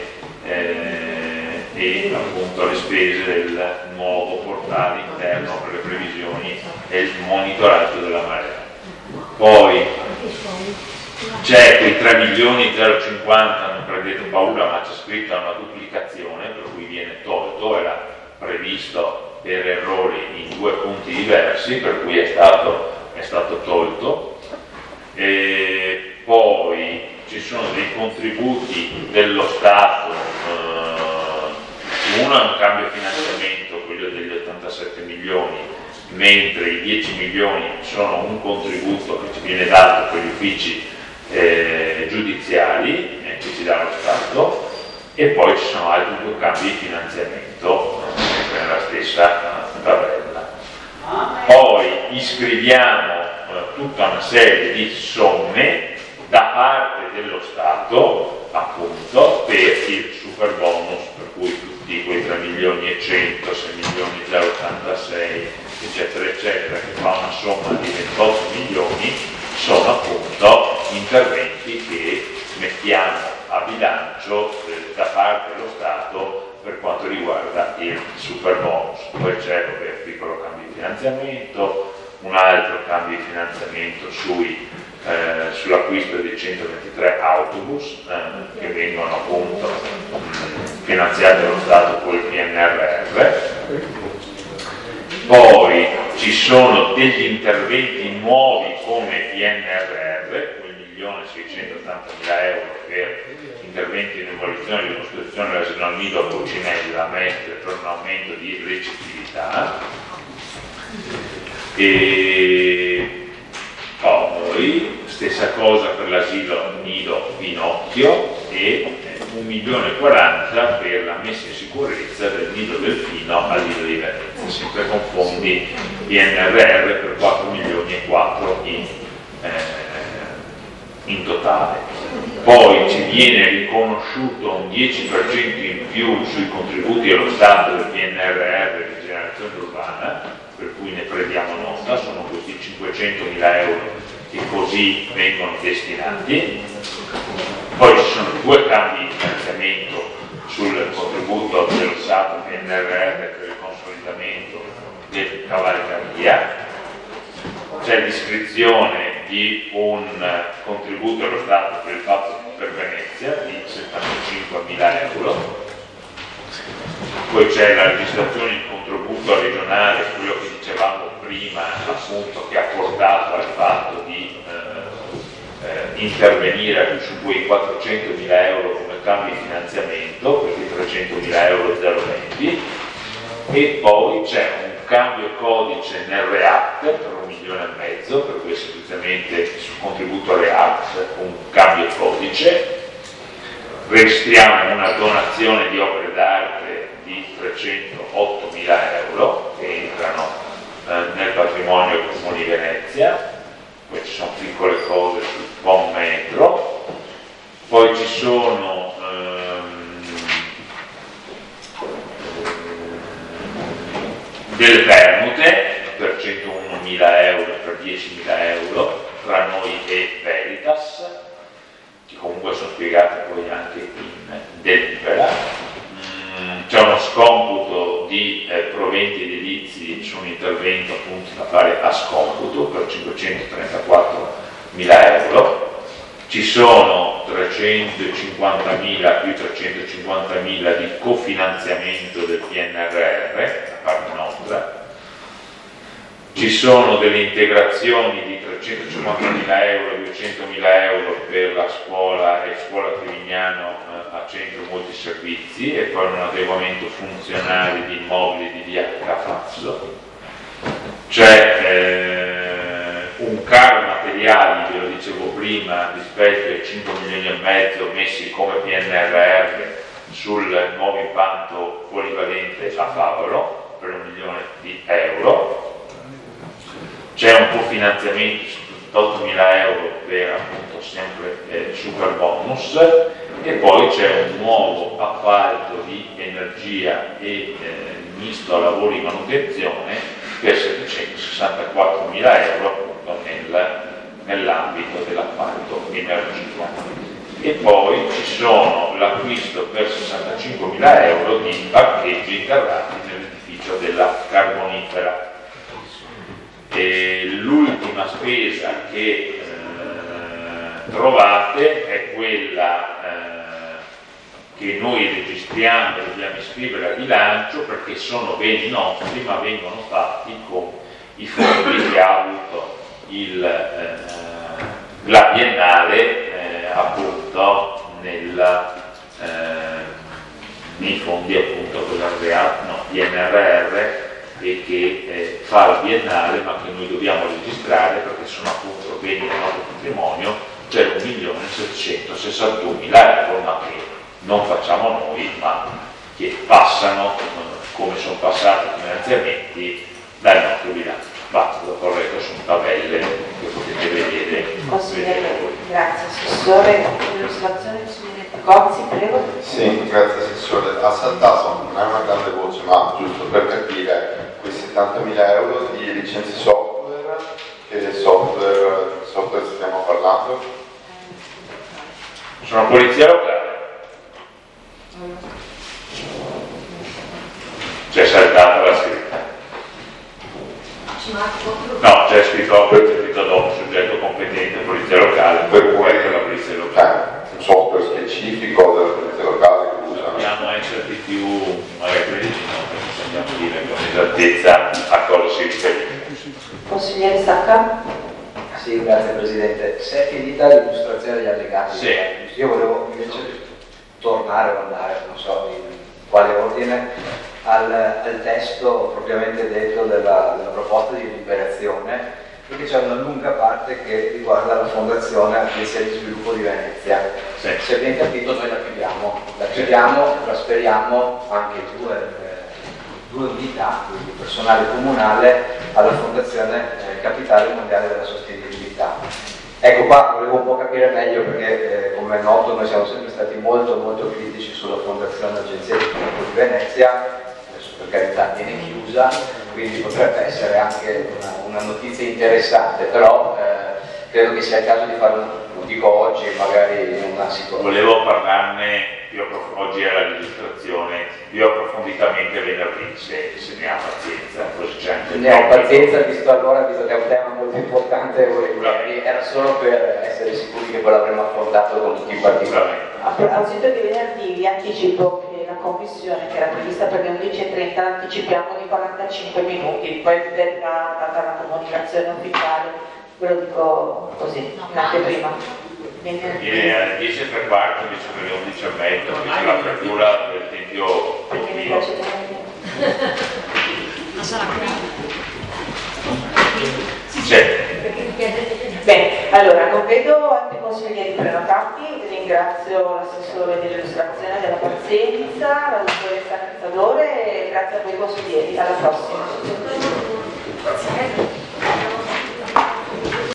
e appunto le spese del nuovo portale interno per le previsioni e il monitoraggio della marea. Poi c'è quei 3.050.000, non prendete paura, ma c'è scritta una duplicazione per cui viene tolto, era previsto per errori in 2 punti diversi, per cui è stato tolto. E poi ci sono dei contributi dello Stato, uno è un cambio finanziamento, quello degli 87 milioni, mentre i 10 milioni sono un contributo che ci viene dato per gli uffici giudiziari che ci dà lo Stato, e poi ci sono altri 2 cambi di finanziamento nella stessa tabella. Poi iscriviamo tutta una serie di somme da parte dello Stato appunto per il super bonus, per cui tutti quei 3 milioni e 100, 6 milioni 086 eccetera eccetera, che fa una somma di 28 milioni, sono appunto interventi che mettiamo a bilancio da parte dello Stato per quanto riguarda il super bonus. Poi c'è un piccolo cambio di finanziamento, un altro cambio di finanziamento sull'acquisto dei 123 autobus che vengono appunto finanziati dallo Stato con il PNRR. Poi ci sono degli interventi nuovi come PNRR, 1.680.000 euro per interventi di demolizione e ricostruzione dell'asilo nido a Cucinella, Mestre, per un aumento di recettività. E poi stessa cosa per l'asilo nido Pinocchio e 1.040.000 per la messa in sicurezza del nido Delfino all'Isola di Venezia, sempre con fondi PNRR per 4 milioni e 4 in totale. Poi ci viene riconosciuto un 10% in più sui contributi allo Stato del PNRR di generazione urbana, per cui ne prendiamo nota, sono questi 500.000 euro che così vengono destinati. Poi ci sono 2 cambi di finanziamento sul contributo dello Stato PNRR per il consolidamento del cavalleria. C'è l'iscrizione di un contributo allo Stato per il fatto per Venezia di 75.000 euro. Poi c'è la registrazione di contributo regionale, quello che dicevamo prima, appunto, che ha portato al fatto di intervenire su quei 400.000 euro come cambio di finanziamento, questi 300.000 euro 020, e poi c'è un cambio codice nel REACT per 1,5 milioni, per cui semplicemente sul contributo REACT un cambio codice. Registriamo una donazione di opere d'arte di 308.000 euro che entrano nel patrimonio del Comune di Venezia. Poi ci sono piccole cose sul POM metro, poi ci sono delle permute per 101.000 euro e per 10.000 euro tra noi e Veritas, che comunque sono spiegate poi anche in delibera. C'è uno scomputo di proventi edilizi su un intervento appunto da fare a scomputo per 534.000 euro. Ci sono 350.000 più 350.000 di cofinanziamento del PNRR da parte nostra. Ci sono delle integrazioni di 350.000 euro e 200.000 euro per la scuola e scuola Trivignano a centro multiservizi, e poi un adeguamento funzionale di immobili di via Cafazzo. C'è un un caro materiali, ve lo dicevo prima, rispetto ai 5 milioni e mezzo messi come PNRR sul nuovo impianto polivalente a Favaro per 1 milione di euro. C'è un cofinanziamento su 8.000 euro per appunto sempre super bonus, e poi c'è un nuovo appalto di energia e misto a lavori di manutenzione per 764.000 euro appunto nell'ambito dell'appalto energia. E poi ci sono l'acquisto per 65.000 euro di parcheggi interrati nell'edificio della Carbonifera. E l'ultima spesa che trovate è quella che noi registriamo e dobbiamo iscrivere al bilancio, perché sono beni nostri ma vengono fatti con i fondi che ha avuto la Biennale appunto nei fondi appunto PNRR, e che fa la Biennale, ma che noi dobbiamo registrare perché sono appunto beni del nostro patrimonio per 1.761.000 euro, ma che non facciamo noi, ma che passano, come sono passati i finanziamenti, dal nostro bilancio. Basta, dopo il resto sono tabelle che potete vedere. Grazie Assessore. Illustrazione del Gozzi, prego. Sì, grazie Assessore. Ha saltato, non è una grande voce, ma giusto per capire, quei 70.000 euro di licenze software, che software stiamo parlando? Sono polizia locale. C'è saltata la scritta. No, c'è scritto dopo soggetto competente polizia locale, per cui la polizia locale. Un software specifico della polizia locale che usa. Dobbiamo essere più magari precisi, perché possiamo dire con esattezza a cosa si riferisce. Consigliere Sacca? Sì, grazie Presidente. Se è finita l'illustrazione degli allegati, sì. Io volevo invece tornare o andare, non so in quale ordine, al testo propriamente detto della proposta di deliberazione, perché c'è una lunga parte che riguarda la Fondazione Agenzia di Sviluppo di Venezia. Sì. Se ben capito noi la chiudiamo, trasferiamo anche due unità di personale comunale alla Fondazione Capitale Mondiale della Sostenibilità. Ecco, qua volevo un po' capire meglio, perché come è noto noi siamo sempre stati molto critici sulla Fondazione Agenzia di Sviluppo di Venezia. Adesso per carità viene chiusa, quindi potrebbe essere anche una notizia interessante, però credo che sia il caso di fare lo dico oggi, magari una situazione. Volevo parlarne oggi alla registrazione più approfonditamente venerdì, se ne ha pazienza, forse c'è anche ne ho pazienza, visto che è un tema molto importante, era solo per essere sicuri che poi l'avremmo affrontato con tutti i partiti. A proposito di venerdì, vi anticipo che la commissione, che era prevista per le 11.30, l'anticipiamo di 45 minuti, poi verrà data la comunicazione ufficiale, ve lo dico così, in anteprima. Viene alle 10:15 invece per le 11:30, quindi l'apertura del tempio. Perché mi piace Ma sarà qui? Sì. Bene, allora non vedo altri consiglieri prenotati, ringrazio l'assessore dell'illustrazione della pazienza, la dottoressa Cazzadore e grazie a voi consiglieri, alla prossima.